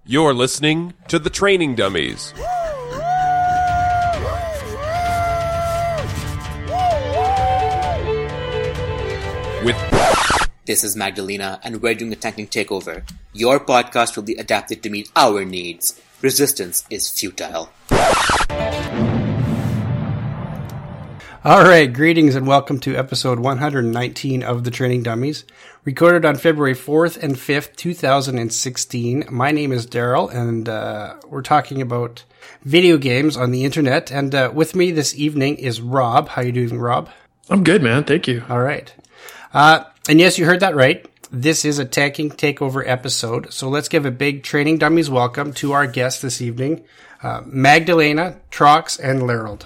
You're listening to The Training Dummies. This is Magdalena, and we're doing a tanking takeover. Your podcast will be adapted to meet our needs. Resistance is futile. All right, greetings and welcome to episode 119 of The Training Dummies, recorded on February 4th and 5th, 2016. My name is Daryl, and we're talking about video games on the internet. And with me this evening is Rob. How you doing, Rob? I'm good, man. Thank you. All right. And yes, you heard that right. This is a tanking takeover episode. So let's give a big Training Dummies welcome to our guests this evening, Magdalena, Trox, and Larold.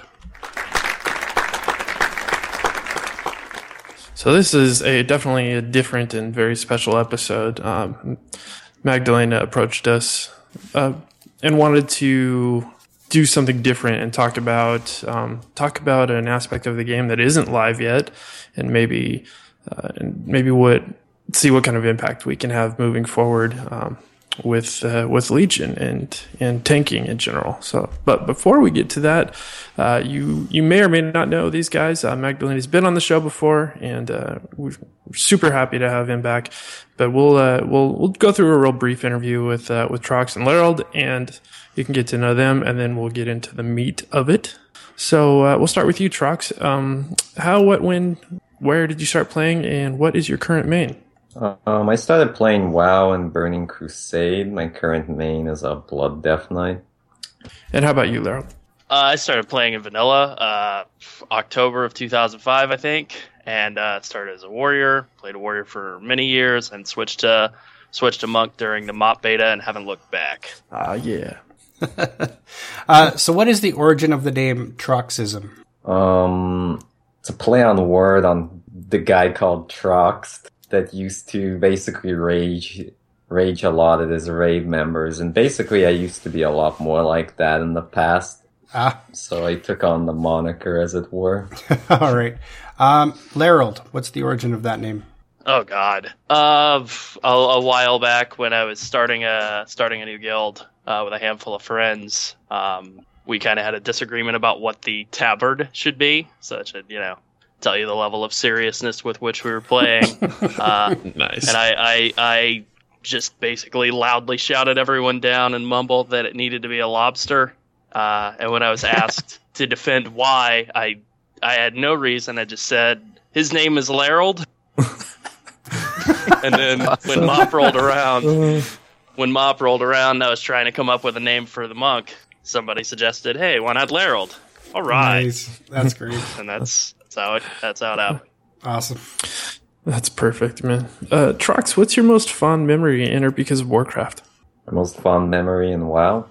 So this is definitely a different and very special episode. Magdalena approached us and wanted to do something different and talk about an aspect of the game that isn't live yet, and maybe see what kind of impact we can have moving forward with Legion and tanking in general. So, but before we get to that, you may or may not know these guys. Magdalena's been on the show before, and we're super happy to have him back. But we'll go through a real brief interview with Trox and Larold, and you can get to know them, and then we'll get into the meat of it. So we'll start with you, Trox. How, what, when, where did you start playing, and what is your current main? I started playing WoW and Burning Crusade. My current main is a Blood Death Knight. And how about you, Larold? I started playing in vanilla October of 2005, I think, and started as a warrior. Played a warrior for many years, and switched to monk during the MOP beta, and haven't looked back. Yeah. So what is the origin of the name Troxism? It's a play on word on the guy called Trox that used to basically rage a lot at his raid members. And basically I used to be a lot more like that in the past. So I took on the moniker, as it were. All right. Larold, what's the origin of that name? Oh, God. A while back when I was starting a new guild with a handful of friends, we kind of had a disagreement about what the tabard should be. So it should, tell you the level of seriousness with which we were playing. Nice. And I just basically loudly shouted everyone down and mumbled that it needed to be a lobster. And when I was asked to defend why, I had no reason. I just said, his name is Larold. And then when MOP rolled around, I was trying to come up with a name for the monk. Somebody suggested, hey, why not Larold? All right. Nice. That's great. And that's how it happened. Awesome. That's perfect, man. Trox, what's your most fond memory in or because of Warcraft? My most fond memory in WoW?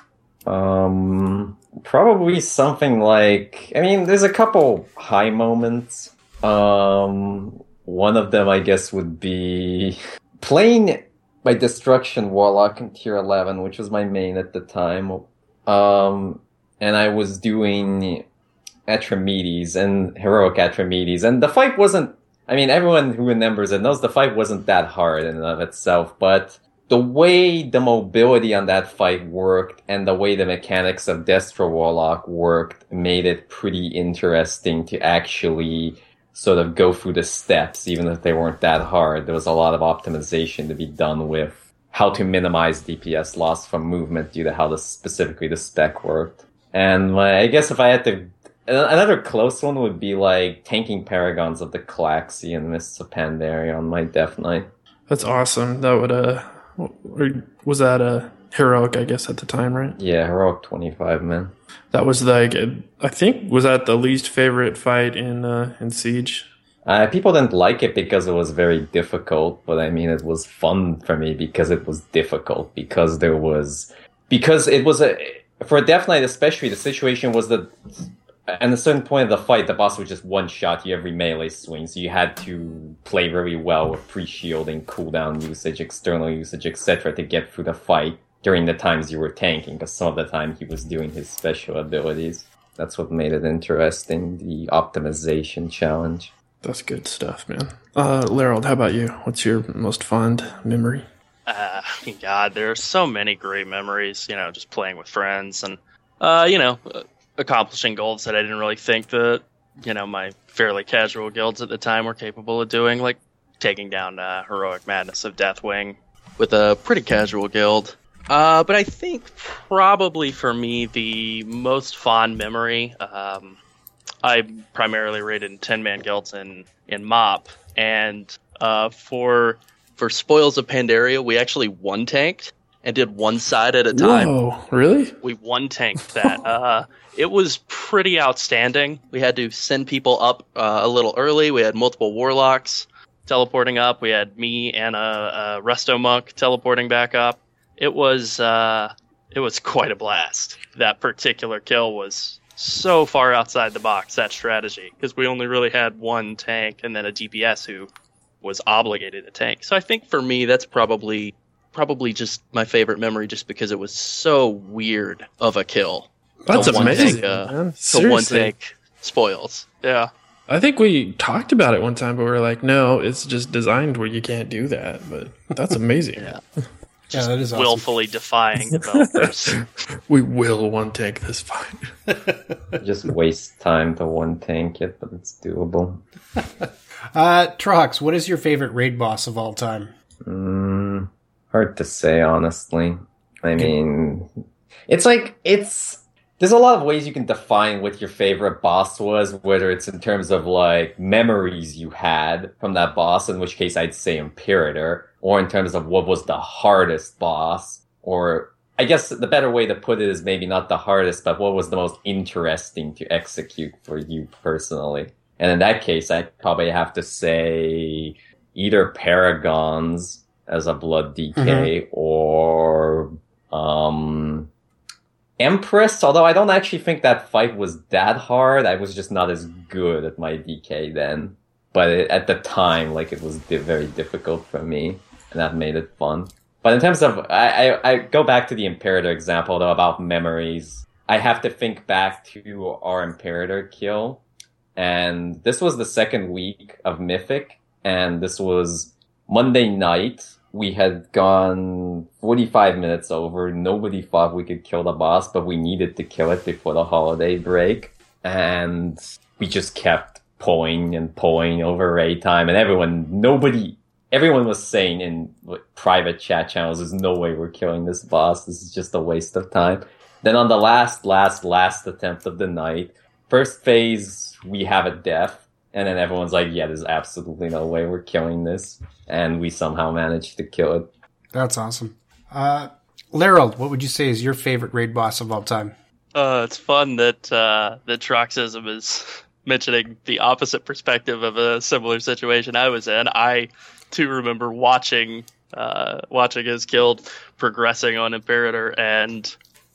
Probably something like... there's a couple high moments. One of them, I guess, would be playing my Destruction Warlock in Tier 11, which was my main at the time. And I was doing Atramedes and Heroic Atramedes, and the fight wasn't... everyone who remembers it knows the fight wasn't that hard in and of itself, but the way the mobility on that fight worked and the way the mechanics of Destro Warlock worked made it pretty interesting to actually sort of go through the steps, even if they weren't that hard. There was a lot of optimization to be done with how to minimize DPS loss from movement due to how specifically the spec worked. And I guess if I had to... Another close one would be like tanking Paragons of the Calaxy and Mists of Pandaria on my Death Knight. That's awesome. That would, was that a Heroic, I guess, at the time, right? Yeah, Heroic 25, man. That was like, I think, was that the least favorite fight in Siege? People didn't like it because it was very difficult, but it was fun for me because it was difficult, because it was for a Death Knight especially, the situation was that at a certain point of the fight, the boss was just one shot you every melee swing, so you had to play very well with pre-shielding, cooldown usage, external usage, etc. to get through the fight during the times you were tanking, because some of the time he was doing his special abilities. That's what made it interesting, the optimization challenge. That's good stuff, man. Larold, how about you? What's your most fond memory? God, there are so many great memories, just playing with friends and, accomplishing goals that I didn't really think that, my fairly casual guilds at the time were capable of doing, like taking down Heroic Madness of Deathwing with a pretty casual guild. But I think probably for me, the most fond memory, I primarily raided in 10-man guilds in MoP, and for Spoils of Pandaria, we actually one-tanked and did one side at a time. Whoa, really? We one-tanked that. It was pretty outstanding. We had to send people up a little early. We had multiple warlocks teleporting up. We had me and a resto monk teleporting back up. It was quite a blast. That particular kill was so far outside the box, that strategy, because we only really had one tank and then a DPS who was obligated to tank. So I think for me, that's probably just my favorite memory, just because it was so weird of a kill. That's amazing, man. To one tank spoils. Yeah. I think we talked about it one time, but we were like, no, it's just designed where you can't do that. But that's amazing. Yeah, that is awesome. Willfully defying developers. We will one tank this fight. Just waste time to one tank it, but it's doable. Trox, what is your favorite raid boss of all time? Hard to say, honestly. I mean, there's a lot of ways you can define what your favorite boss was, whether it's in terms of like memories you had from that boss, in which case I'd say Imperator, or in terms of what was the hardest boss, or I guess the better way to put it is maybe not the hardest, but what was the most interesting to execute for you personally. And in that case, I'd probably have to say either Paragons as a Blood DK or Empress, although I don't actually think that fight was that hard. I was just not as good at my DK then. But at the time, it was very difficult for me, and that made it fun. But in terms of, I go back to the Imperator example, though, about memories. I have to think back to our Imperator kill. And this was the second week of Mythic, and this was Monday night. We had gone 45 minutes over. Nobody thought we could kill the boss, but we needed to kill it before the holiday break. And we just kept pulling and pulling over raid time. And everyone was saying in private chat channels, there's no way we're killing this boss. This is just a waste of time. Then on the last attempt of the night, first phase, we have a death. And then everyone's like, yeah, there's absolutely no way we're killing this. And we somehow managed to kill it. That's awesome. Laryl, what would you say is your favorite raid boss of all time? It's fun that Troxism is mentioning the opposite perspective of a similar situation I was in. I, too, remember watching his guild progressing on Imperator, and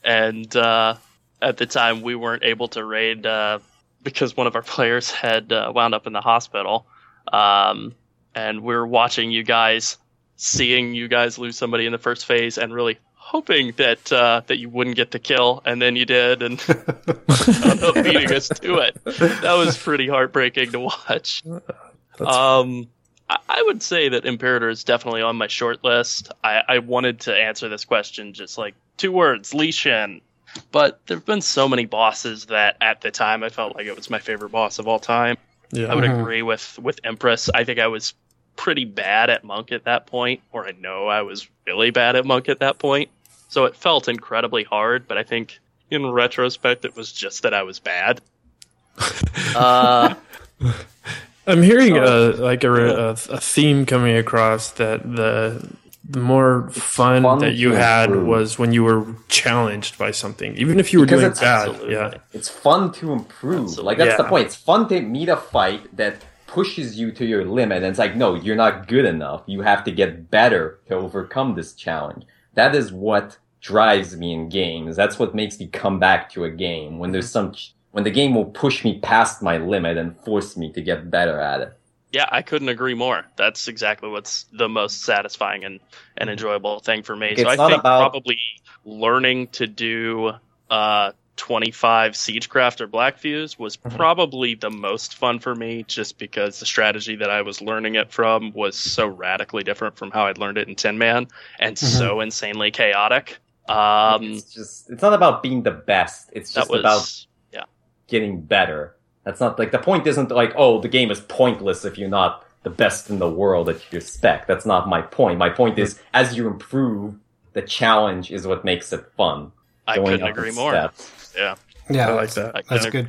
at the time we weren't able to raid because one of our players had wound up in the hospital. And we were watching you guys, seeing you guys lose somebody in the first phase, and really hoping that you wouldn't get the kill, and then you did, and wound up beating us to it. That was pretty heartbreaking to watch. I would say that Imperator is definitely on my short list. I wanted to answer this question just 2 words, Li Shen. But there have been so many bosses that at the time I felt like it was my favorite boss of all time. Yeah. I would agree with Empress. I think I was pretty bad at Monk at that point, or I know I was really bad at Monk at that point. So it felt incredibly hard, but I think in retrospect it was just that I was bad. I'm hearing a theme coming across, that the more fun that you had was when you were challenged by something, even if you were doing bad. Absolutely. Yeah, it's fun to improve. Absolutely. That's the point. It's fun to meet a fight that pushes you to your limit, and it's no, you're not good enough. You have to get better to overcome this challenge. That is what drives me in games. That's what makes me come back to a game when when the game will push me past my limit and force me to get better at it. Yeah, I couldn't agree more. That's exactly what's the most satisfying and enjoyable thing for me. So I think probably learning to do 25 Siegecraft or Black Fuse was probably the most fun for me, just because the strategy that I was learning it from was so radically different from how I'd learned it in Tin Man, and so insanely chaotic. It's not about being the best. It's just about getting better. That's not like the point isn't like, oh, the game is pointless if you're not the best in the world at your spec. That's not my point. My point is, as you improve, the challenge is what makes it fun. I couldn't agree more. Yeah, I like that. That's good.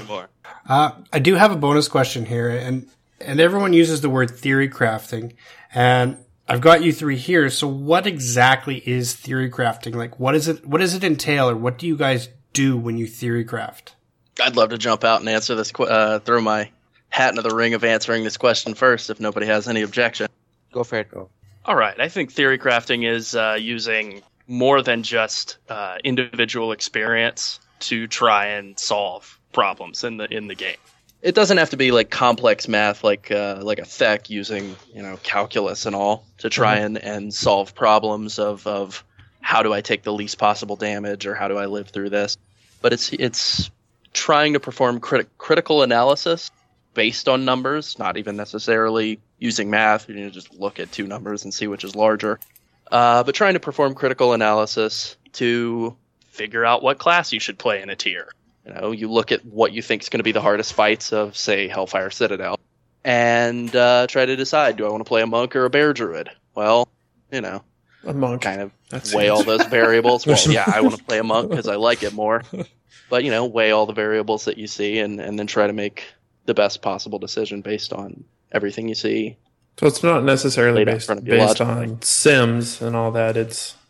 I do have a bonus question here, and everyone uses the word theory crafting, and I've got you three here. So what exactly is theory crafting? Like, what is it? What does it entail, or what do you guys do when you theory craft? I'd love to jump out and answer this. Throw my hat into the ring of answering this question first, if nobody has any objection. Go for it. Go. All right. I think theory crafting is using more than just individual experience to try and solve problems in the game. It doesn't have to be like complex math, like a Thek using calculus and all to try and solve problems of how do I take the least possible damage or how do I live through this. But it's trying to perform critical analysis based on numbers, not even necessarily using math. You just look at two numbers and see which is larger. But trying to perform critical analysis to figure out what class you should play in a tier. You look at what you think is going to be the hardest fights of, say, Hellfire Citadel, and try to decide, do I want to play a monk or a bear druid? Well, a monk. Kind of weigh all those variables. Well, yeah, I want to play a monk because I like it more. But, weigh all the variables that you see and then try to make the best possible decision based on everything you see. So it's not necessarily based on Sims and all that.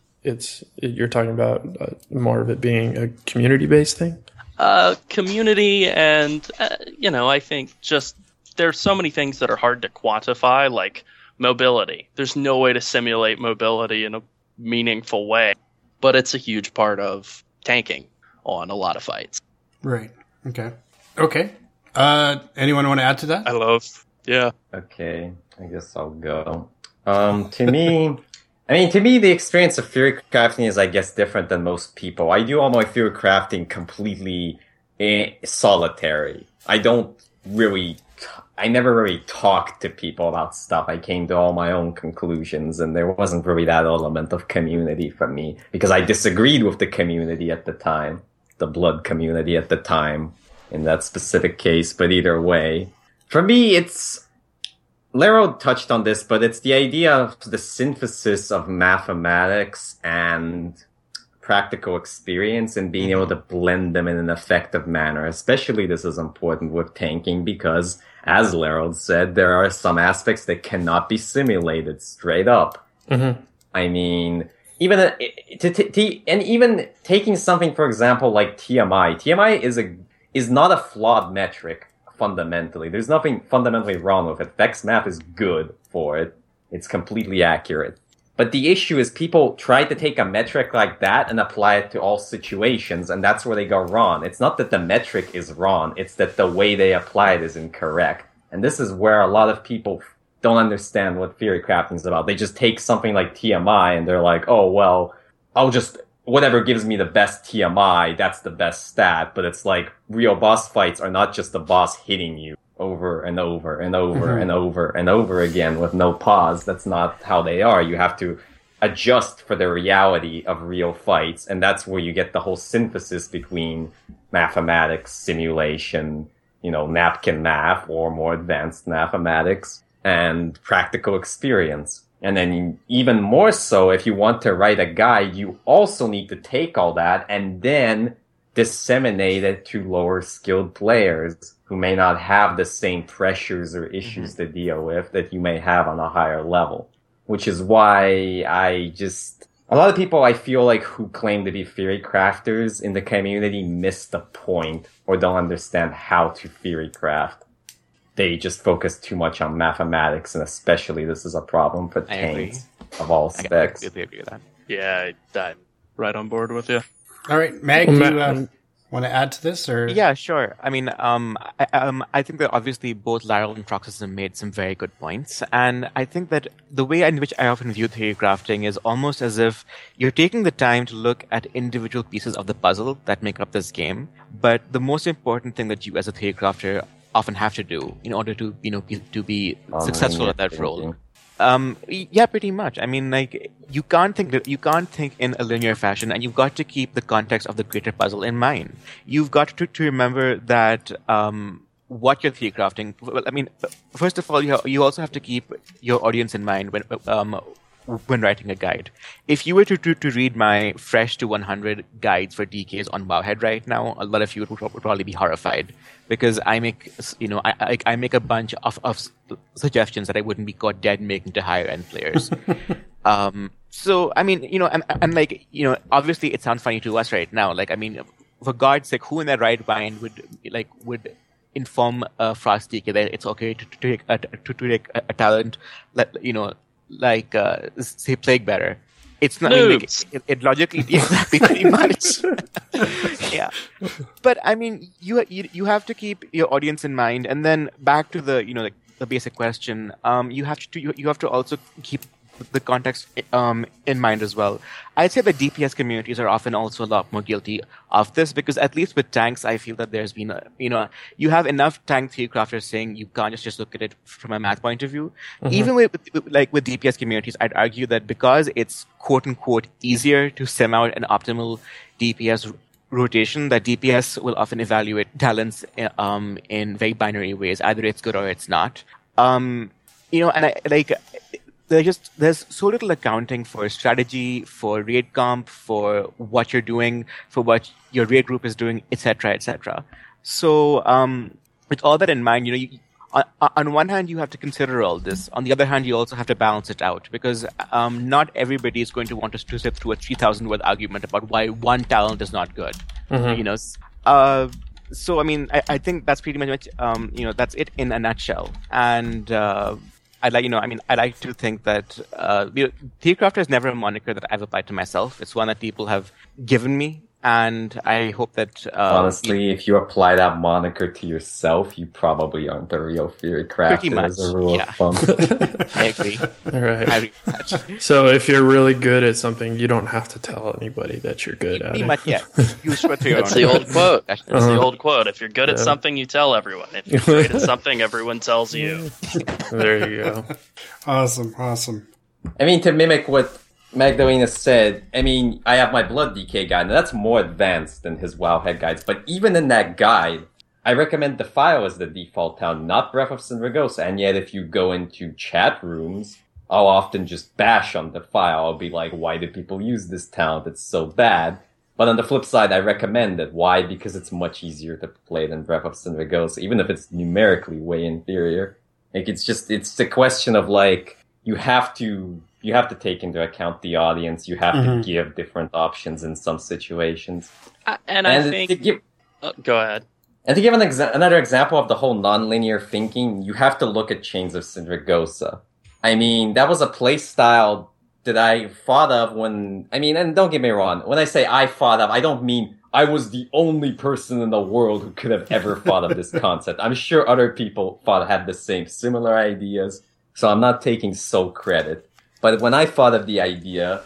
You're talking about more of it being a community-based thing? Community and, I think just there's so many things that are hard to quantify, like mobility. There's no way to simulate mobility in a meaningful way, but it's a huge part of tanking on a lot of fights. Right. Okay. Anyone want to add to that? Yeah. Okay, I guess I'll go. To me, the experience of theory crafting is, I guess, different than most people. I do all my theory crafting completely solitary. I never really talked to people about stuff. I came to all my own conclusions, and there wasn't really that element of community for me, because I disagreed with the community at the time, the blood community at the time, in that specific case. But either way, for me, Lero touched on this, but it's the idea of the synthesis of mathematics and practical experience and being able to blend them in an effective manner. Especially this is important with tanking because, as Lero said, there are some aspects that cannot be simulated straight up. Mm-hmm. I mean, even taking something, for example, like TMI is not a flawed metric. Fundamentally, there's nothing fundamentally wrong with it. Vex math is good for it. It's completely accurate. But the issue is people try to take a metric like that and apply it to all situations, and that's where they go wrong. It's not that the metric is wrong, it's that the way they apply it is incorrect. And this is where a lot of people don't understand what theory crafting is about. They just take something like TMI and they're like, oh, well, whatever gives me the best TMI, that's the best stat. But it's like, real boss fights are not just the boss hitting you over and over and over and over and over again with no pause. That's not how they are. You have to adjust for the reality of real fights. And that's where you get the whole synthesis between mathematics, simulation, napkin math or more advanced mathematics and practical experience. And then even more so, if you want to write a guide, you also need to take all that and then disseminate it to lower skilled players who may not have the same pressures or issues to deal with that you may have on a higher level. Which is why a lot of people I feel like who claim to be theory crafters in the community miss the point or don't understand how to theory craft. They just focus too much on mathematics, and especially this is a problem for tanks of all specs. I completely agree with that. Yeah, I'm right on board with you. All right, Mag, Want to add to this, or Yeah, sure. I mean, I think that obviously both Laryl and Troxison made some very good points, and I think that the way in which I often view theory crafting is almost as if you're taking the time to look at individual pieces of the puzzle that make up this game. But the most important thing that you, as a theory crafter, often have to do in order to be successful at that role. Yeah, pretty much. I mean, like, you can't think in a linear fashion, and you've got to keep the context of the greater puzzle in mind. You've got to remember that what you're theory crafting. Well, I mean, first of all, you also have to keep your audience in mind when writing a guide. If you were to read my fresh to 100 guides for DKs on Wowhead right now, a lot of you would probably be horrified, because I make a bunch of suggestions that I wouldn't be caught dead making to higher end players. So I mean, and like, obviously it sounds funny to us right now. Like, I mean, for God's sake, who in their right mind would inform Frost DK that it's okay to take a talent, like say Plague Bearer? It's not. I mean, like, it logically, exactly, pretty much. Yeah, but I mean, you have to keep your audience in mind, and then back to the the basic question. You have to also keep the context in mind as well. I'd say the DPS communities are often also a lot more guilty of this, because at least with tanks, I feel that there's been you have enough tank theory crafters saying you can't just look at it from a math point of view. Mm-hmm. Even with DPS communities, I'd argue that because it's quote unquote easier to sim out an optimal DPS rotation, that DPS will often evaluate talents in very binary ways. Either it's good or it's not. And there's so little accounting for strategy, for raid comp, for what you're doing, for what your raid group is doing, etc., etc. So, with all that in mind, on one hand you have to consider all this. On the other hand, you also have to balance it out, because not everybody is going to want us to sit through a 3,000 word argument about why one talent is not good. Mm-hmm. So I mean, I think that's pretty much that's it in a nutshell. And I like to think that Theory Crafter is never a moniker that I've applied to myself. It's one that people have given me, and I hope that honestly, if you apply that moniker to yourself, you probably aren't a real Theory Crafter. Pretty much, as a rule of thumb. I agree. All right. I agree with that. So if you're really good at something, you don't have to tell anybody that you're good at Pretty it. much, yeah. You swear to your That's own. the old quote. That's Uh-huh. the old quote. If you're good at something, you tell everyone. If you're great at something, everyone tells you. There you go. Awesome. I mean, to mimic what Magdalena said, I mean, I have my Blood DK guide, and that's more advanced than his Wowhead guides. But even in that guide, I recommend Defile as the default talent, not Breath of Sindragosa. And yet, if you go into chat rooms, I'll often just bash on Defile. I'll be like, why do people use this talent? It's so bad. But on the flip side, I recommend it. Why? Because it's much easier to play than Breath of Sindragosa, even if it's numerically way inferior. Like, it's the question of, like, you have to take into account the audience. You have to give different options in some situations. I think... go ahead. And to give another example of the whole non-linear thinking, you have to look at Chains of Sindragosa. I mean, that was a play style that I thought of and don't get me wrong, when I say I thought of, I don't mean I was the only person in the world who could have ever thought of this concept. I'm sure other people had the similar ideas, so I'm not taking sole credit. But when I thought of the idea,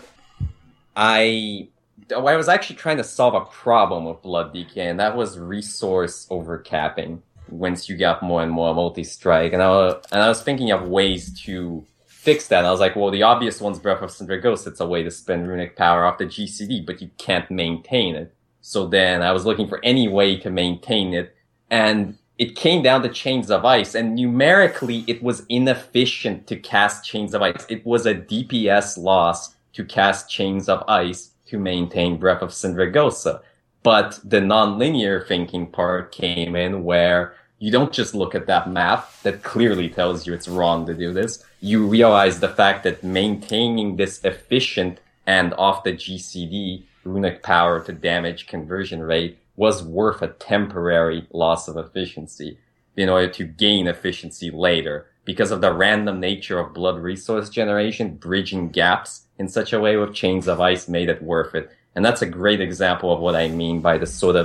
I was actually trying to solve a problem with Blood DK, and that was resource overcapping once you got more and more multi-strike. And I was thinking of ways to fix that. And I was like, well, the obvious one's Breath of Sindragosa. It's a way to spend runic power off the GCD, but you can't maintain it. So then I was looking for any way to maintain it, and it came down to Chains of Ice, and numerically it was inefficient to cast Chains of Ice. It was a DPS loss to cast Chains of Ice to maintain Breath of Sindragosa. But the non-linear thinking part came in where you don't just look at that math that clearly tells you it's wrong to do this. You realize the fact that maintaining this efficient and off the GCD runic power to damage conversion rate was worth a temporary loss of efficiency in order to gain efficiency later. Because of the random nature of blood resource generation, bridging gaps in such a way with Chains of Ice made it worth it. And that's a great example of what I mean by the sort of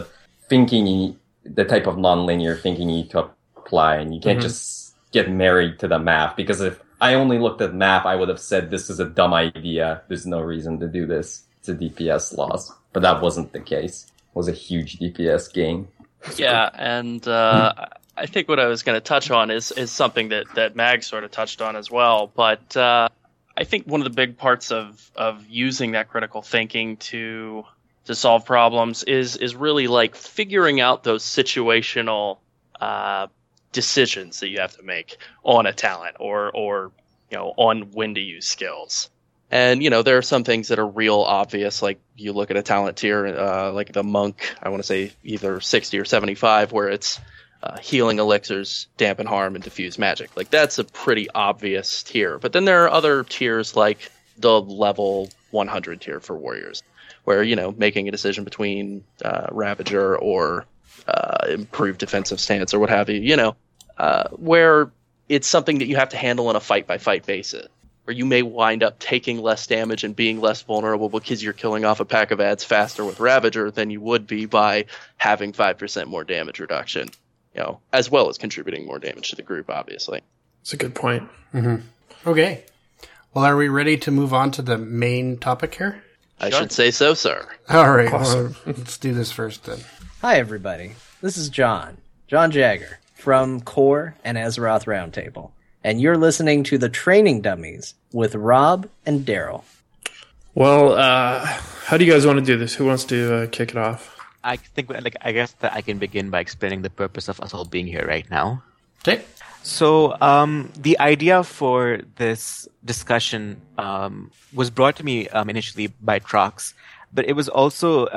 thinking, the type of nonlinear thinking you need to apply, and you can't just get married to the math, because if I only looked at math, I would have said this is a dumb idea. There's no reason to do this. It's a DPS loss. But that wasn't the case. It was a huge DPS gain. Yeah, and I think what I was going to touch on is something that Mag sort of touched on as well. But I think one of the big parts of using that critical thinking to solve problems is really like figuring out those situational decisions that you have to make on a talent or on when to use skills. And, there are some things that are real obvious, like you look at a talent tier, like the monk, I want to say either 60 or 75, where it's healing elixirs, dampen harm, and diffuse magic. Like, that's a pretty obvious tier. But then there are other tiers, like the level 100 tier for warriors, where, making a decision between Ravager or improved defensive stance or what have you, where it's something that you have to handle on a fight-by-fight basis, where you may wind up taking less damage and being less vulnerable because you're killing off a pack of ads faster with Ravager than you would be by having 5% more damage reduction, as well as contributing more damage to the group, obviously. That's a good point. Okay. Well, are we ready to move on to the main topic here? I should say so, sir. All right. Awesome. Well, let's do this first then. Hi, everybody. This is John Jagger from Core and Azeroth Roundtable. And you're listening to The Training Dummies with Rob and Daryl. Well, how do you guys want to do this? Who wants to kick it off? I think, I guess that I can begin by explaining the purpose of us all being here right now. Okay. So, the idea for this discussion was brought to me initially by Trox, but it was also,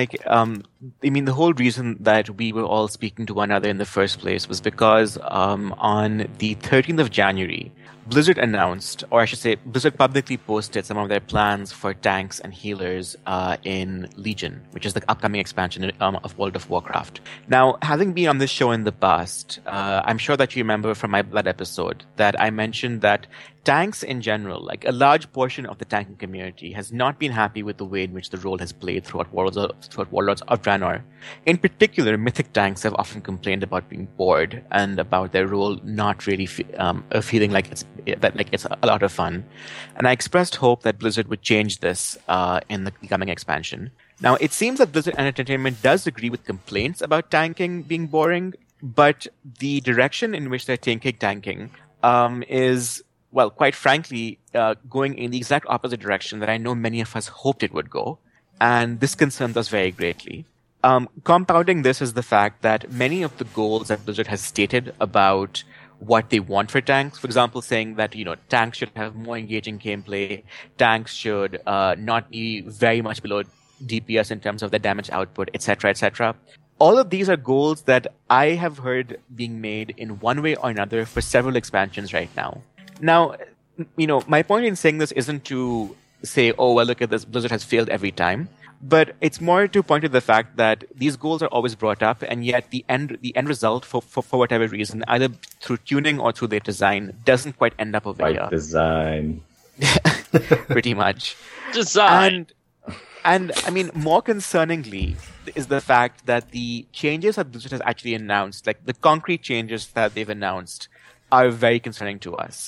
the whole reason that we were all speaking to one another in the first place was because on the 13th of January, Blizzard announced, or I should say, Blizzard publicly posted some of their plans for tanks and healers in Legion, which is the upcoming expansion of World of Warcraft. Now, having been on this show in the past, I'm sure that you remember from my Blood episode that I mentioned that tanks in general, like a large portion of the tanking community, has not been happy with the way in which the role has played throughout Warlords of Draenor. In particular, mythic tanks have often complained about being bored and about their role not really feeling like it's a lot of fun. And I expressed hope that Blizzard would change this in the coming expansion. Now, it seems that Blizzard Entertainment does agree with complaints about tanking being boring, but the direction in which they're taking tanking is, well, quite frankly, going in the exact opposite direction that I know many of us hoped it would go. And this concerns us very greatly. Compounding this is the fact that many of the goals that Blizzard has stated about what they want for tanks, for example, saying that, tanks should have more engaging gameplay, tanks should not be very much below DPS in terms of their damage output, etc., etc. All of these are goals that I have heard being made in one way or another for several expansions right now. Now, my point in saying this isn't to say, oh, well, look at this, Blizzard has failed every time. But it's more to point to the fact that these goals are always brought up, and yet the end result, for whatever reason, either through tuning or through their design, doesn't quite end up over here. Like design. Pretty much. Design. And more concerningly is the fact that the changes that Blizzard has actually announced, like the concrete changes that they've announced, are very concerning to us.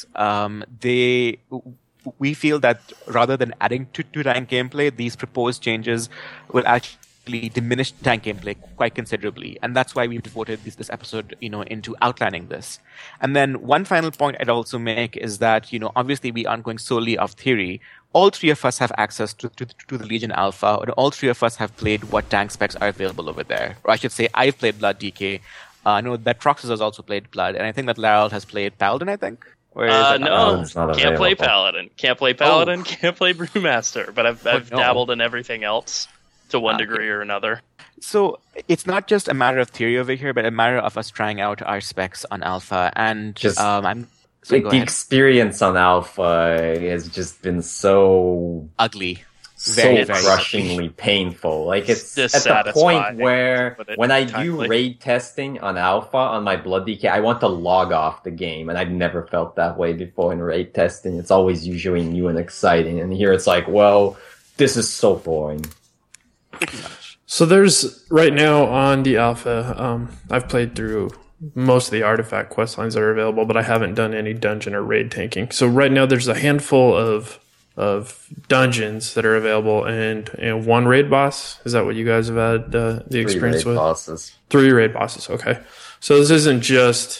We feel that rather than adding to tank gameplay, these proposed changes will actually diminish tank gameplay quite considerably. And that's why we've devoted this episode, into outlining this. And then one final point I'd also make is that, obviously we aren't going solely off theory. All three of us have access to the Legion Alpha, and all three of us have played what tank specs are available over there. Or I should say, I've played Blood DK. I know that Troxus has also played Blood, and I think that Laryl has played Paladin, I think. No, can't play Paladin. Can't play Paladin, can't play Brewmaster, but I've dabbled in everything else to one degree or another. So it's not just a matter of theory over here, but a matter of us trying out our specs on Alpha. And the experience on Alpha has just been so ugly. Very crushingly painful. Like, it's at the point where when I do raid testing on Alpha on my Blood DK, I want to log off the game, and I've never felt that way before in raid testing. It's always usually new and exciting, and here it's like, well, this is so boring. pretty much. So there's right now on the alpha, I've played through most of the artifact quest lines that are available, but I haven't done any dungeon or raid tanking. So right now there's a handful of dungeons that are available and one raid boss. Is that what you guys have had the experience with? 3 raid bosses. Okay. So this isn't just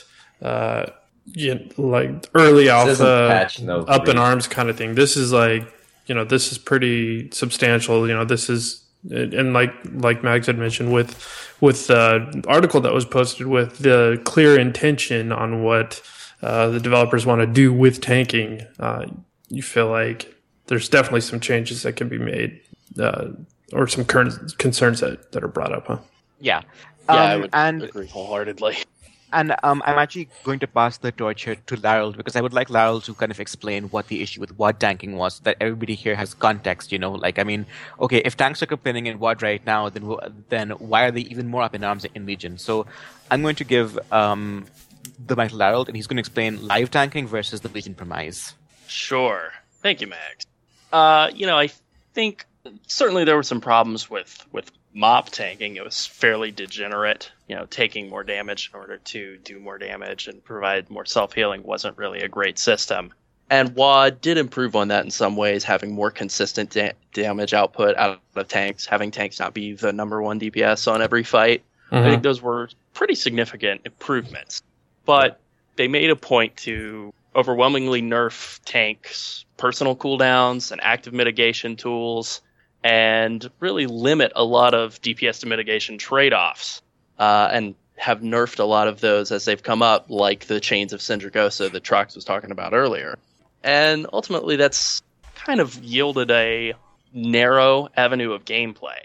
like early alpha up in arms kind of thing. This is like, this is pretty substantial. This is, and like Mags had mentioned with the article that was posted with the clear intention on what the developers want to do with tanking, you feel like there's definitely some changes that can be made, or some current concerns that are brought up, huh? Yeah. I would agree wholeheartedly. And I'm actually going to pass the torch here to Laryl, because I would like Laryl to kind of explain what the issue with WOD tanking was, so that everybody here has context, okay, if tanks are complaining in WOD right now, then why are they even more up in arms in Legion? So I'm going to give the mic to Laryl, and he's going to explain live tanking versus the Legion premise. Sure. Thank you, Max. I think certainly there were some problems with mop tanking. It was fairly degenerate. Taking more damage in order to do more damage and provide more self-healing wasn't really a great system. And WOD did improve on that in some ways, having more consistent damage output out of tanks, having tanks not be the number 1 DPS on every fight. I think those were pretty significant improvements. But they made a point to overwhelmingly nerf tanks' personal cooldowns and active mitigation tools, and really limit a lot of DPS to mitigation trade-offs, and have nerfed a lot of those as they've come up, like the Chains of Sindragosa that Trox was talking about earlier. And ultimately that's kind of yielded a narrow avenue of gameplay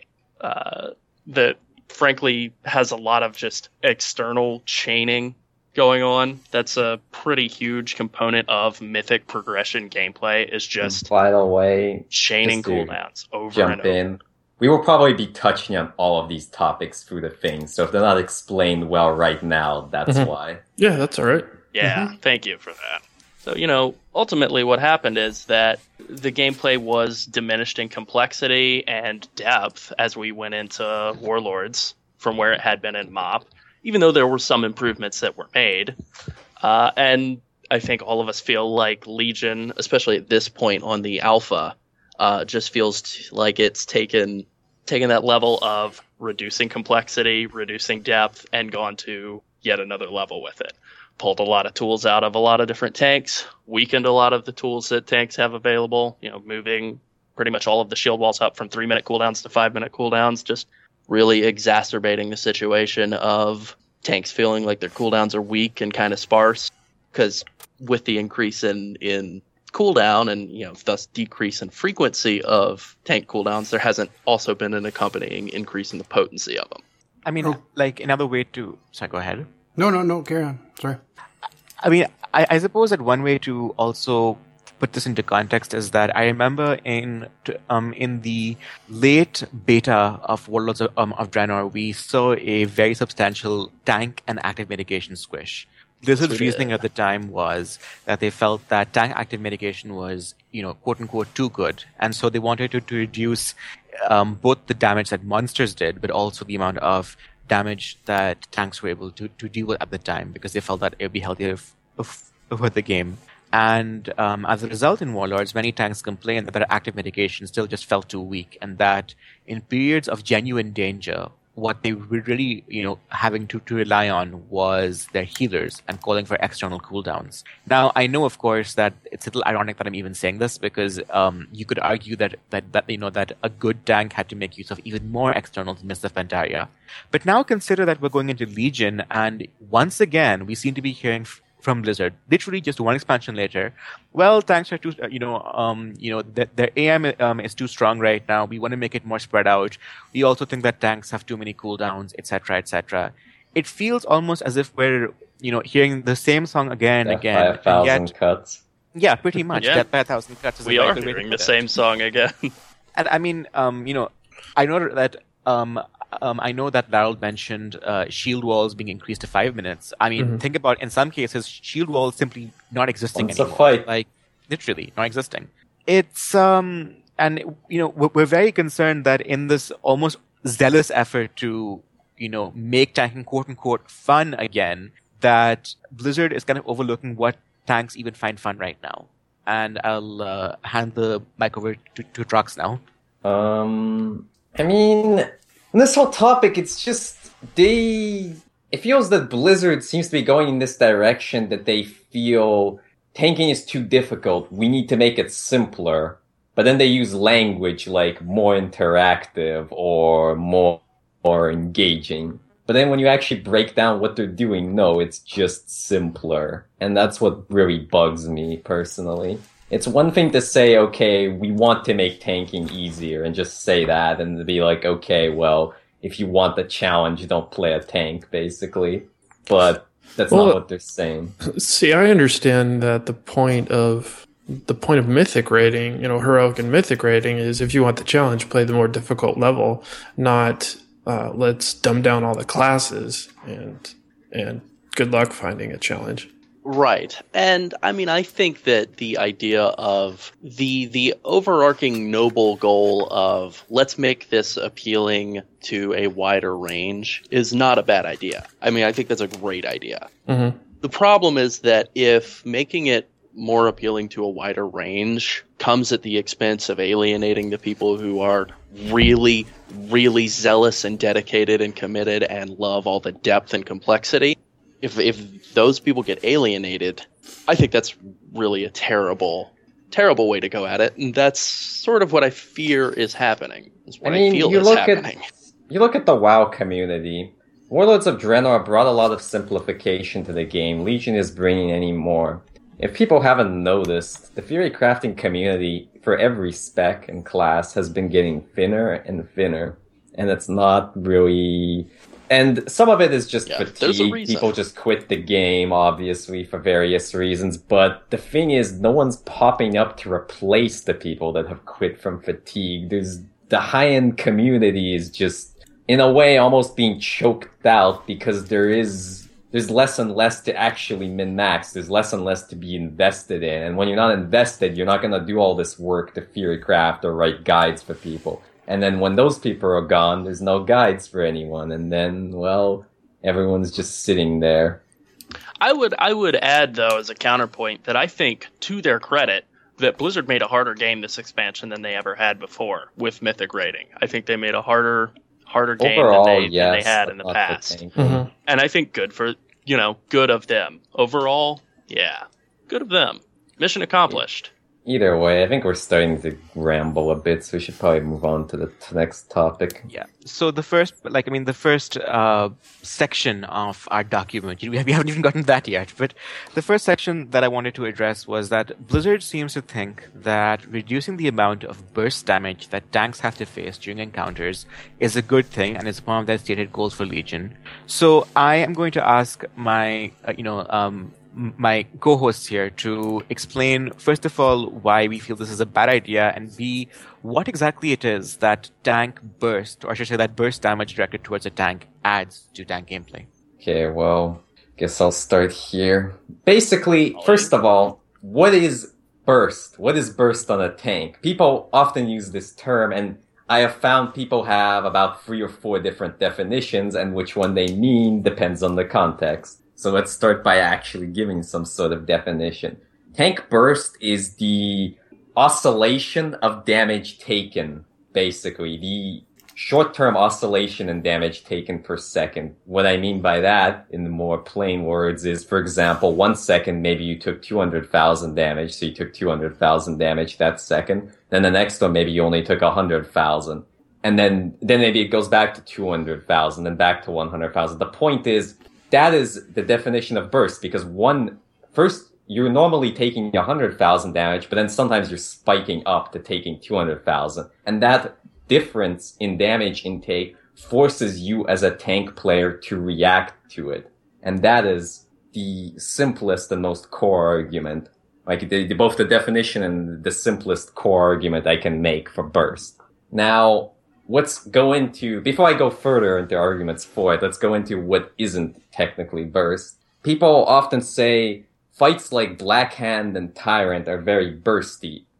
that frankly has a lot of just external chaining going on. That's a pretty huge component of Mythic progression gameplay, is just by the way, chaining cooldowns over and over. We will probably be touching on all of these topics through the thing, so if they're not explained well right now, that's why. Yeah, that's all right. Yeah, thank you for that. So, ultimately what happened is that the gameplay was diminished in complexity and depth as we went into Warlords from where it had been in MoP, even though there were some improvements that were made. And I think all of us feel like Legion, especially at this point on the alpha, just feels like it's taken that level of reducing complexity, reducing depth, and gone to yet another level with it. Pulled a lot of tools out of a lot of different tanks, weakened a lot of the tools that tanks have available, moving pretty much all of the shield walls up from 3-minute cooldowns to 5-minute cooldowns, just really exacerbating the situation of tanks feeling like their cooldowns are weak and kind of sparse, because with the increase in cooldown and thus decrease in frequency of tank cooldowns, there hasn't also been an accompanying increase in the potency of them. I mean, like another way to... Sorry, go ahead. No, carry on. Sorry. I mean, I suppose that one way to also put this into context is that I remember in the late beta of Warlords of Draenor, we saw a very substantial tank and active mitigation squish. Blizzard's reasoning at the time was that they felt that tank active mitigation was, quote unquote, too good. And so they wanted to reduce both the damage that monsters did, but also the amount of damage that tanks were able to deal with at the time, because they felt that it would be healthier for the game. And as a result, in Warlords, many tanks complained that their active mitigation still just felt too weak, and that in periods of genuine danger, what they were really, having to rely on was their healers and calling for external cooldowns. Now, I know, of course, that it's a little ironic that I'm even saying this, because you could argue that a good tank had to make use of even more externals in Mists of Pandaria. But now consider that we're going into Legion, and once again, we seem to be hearing from Blizzard, literally just one expansion later, well, tanks are too, their AM is too strong right now. We want to make it more spread out. We also think that tanks have too many cooldowns, etc., etc. It feels almost as if we're, hearing the same song again and again. By 1,000 cuts. Yeah, pretty much. Yeah. Death by 1,000 cuts. We are hearing the same song again. And I mean, I know that. I know that Laryl mentioned shield walls being increased to 5 minutes. I mean, think about, in some cases, shield walls simply not existing anymore. Once a fight. Like, literally, not existing. It's, we're very concerned that in this almost zealous effort to, make tanking quote unquote fun again, that Blizzard is kind of overlooking what tanks even find fun right now. And I'll hand the mic over to Trox now. I mean, this whole topic, it's just, it feels that Blizzard seems to be going in this direction that they feel tanking is too difficult. We need to make it simpler. But then they use language like more interactive or more engaging. But then when you actually break down what they're doing, no, it's just simpler. And that's what really bugs me personally. It's one thing to say, okay, we want to make tanking easier and just say that and to be like, okay, well, if you want the challenge, don't play a tank, basically. But that's not what they're saying. See, I understand that the point of mythic rating, heroic and mythic rating is if you want the challenge, play the more difficult level, not let's dumb down all the classes and good luck finding a challenge. Right. And I mean, I think that the idea of the overarching noble goal of let's make this appealing to a wider range is not a bad idea. I mean, I think that's a great idea. Mm-hmm. The problem is that if making it more appealing to a wider range comes at the expense of alienating the people who are really, really zealous and dedicated and committed and love all the depth and complexity, if those people get alienated, I think that's really a terrible way to go at it. And that's sort of what I fear is happening. You look at the WoW community. Warlords of Draenor brought a lot of simplification to the game. Legion is bringing any more. If people haven't noticed, the theory crafting community for every spec and class has been getting thinner and thinner. And it's not really... And some of it is just fatigue. People just quit the game, obviously, for various reasons. But the thing is, no one's popping up to replace the people that have quit from fatigue. The high-end community is just, in a way, almost being choked out because there's less and less to actually min-max. There's less and less to be invested in. And when you're not invested, you're not going to do all this work to theory craft or write guides for people. And then when those people are gone, there's no guides for anyone. And then, well, everyone's just sitting there. I would add, though, as a counterpoint, that I think, to their credit, that Blizzard made a harder game this expansion than they ever had before with Mythic rating. I think they made a harder game overall, than they had in the past. Mm-hmm. And I think good of them. Overall, yeah, good of them. Mission accomplished. Either way, I think we're starting to ramble a bit, so we should probably move on to the next topic. Yeah. So the first section of our document, we haven't even gotten to that yet, but the first section that I wanted to address was that Blizzard seems to think that reducing the amount of burst damage that tanks have to face during encounters is a good thing, and is one of their stated goals for Legion. So I am going to ask my co-hosts here to explain, first of all, why we feel this is a bad idea, and B, what exactly it is that tank burst, or I should say that burst damage directed towards a tank adds to tank gameplay. Okay, well, guess I'll start here. Basically, first of all, what is burst? What is burst on a tank? People often use this term, and I have found people have about 3 or 4 different definitions, and which one they mean depends on the context. So let's start by actually giving some sort of definition. Tank burst is the oscillation of damage taken, basically. The short-term oscillation in damage taken per second. What I mean by that, in the more plain words, is, for example, 1 second, maybe you took 200,000 damage, so you took 200,000 damage that second. Then the next one, maybe you only took 100,000. And then maybe it goes back to 200,000, then back to 100,000. The point is, that is the definition of burst, because first, you're normally taking 100,000 damage, but then sometimes you're spiking up to taking 200,000. And that difference in damage intake forces you as a tank player to react to it. And that is the simplest and most core argument. Like, both the definition and the simplest core argument I can make for burst. Now, before I go further into arguments for it, let's go into what isn't technically burst. People often say fights like Black Hand and Tyrant are very bursty.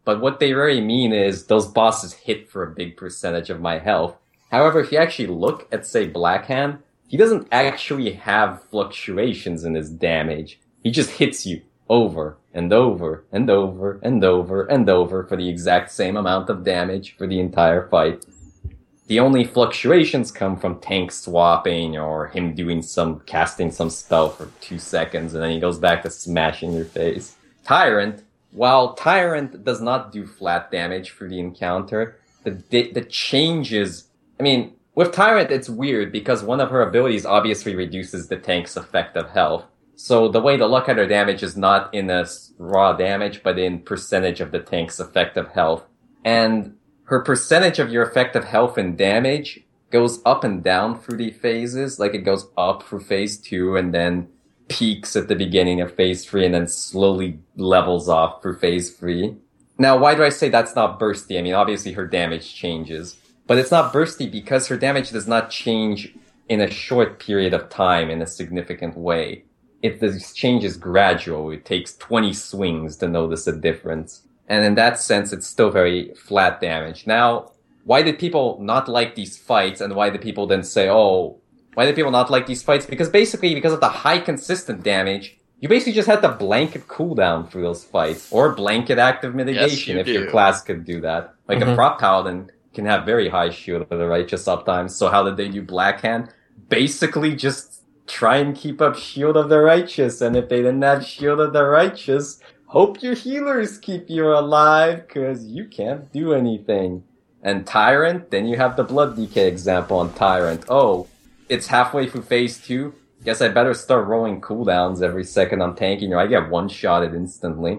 but what they really mean is those bosses hit for a big percentage of my health. However, if you actually look at, say, Blackhand, he doesn't actually have fluctuations in his damage. He just hits you over and over and over and over and over for the exact same amount of damage for the entire fight. The only fluctuations come from tank swapping or him casting some spell for 2 seconds and then he goes back to smashing your face. Tyrant, while Tyrant does not do flat damage for the encounter, the changes, I mean, with Tyrant it's weird because one of her abilities obviously reduces the tank's effective health. So the way to look at her damage is not in a raw damage, but in percentage of the tank's effective health. And her percentage of your effective health and damage goes up and down through the phases. Like it goes up through phase 2 and then peaks at the beginning of phase 3 and then slowly levels off through phase 3. Now, why do I say that's not bursty? I mean, obviously her damage changes, but it's not bursty because her damage does not change in a short period of time in a significant way. If the change is gradual, it takes 20 swings to notice a difference. And in that sense, it's still very flat damage. Now, why did people not like these fights? And why did people then say, why did people not like these fights? Because basically, because of the high consistent damage, you basically just had to blanket cooldown through those fights. Or blanket active mitigation if your class could do that. Like a prop paladin can have very high Shield of the Righteous uptime. So how did they do Blackhand? Basically just try and keep up Shield of the Righteous. And if they didn't have Shield of the Righteous, hope your healers keep you alive, cause you can't do anything. And Tyrant, then you have the Blood Decay example on Tyrant. Oh, it's halfway through phase 2. Guess I better start rolling cooldowns every second I'm tanking or I get one-shotted instantly.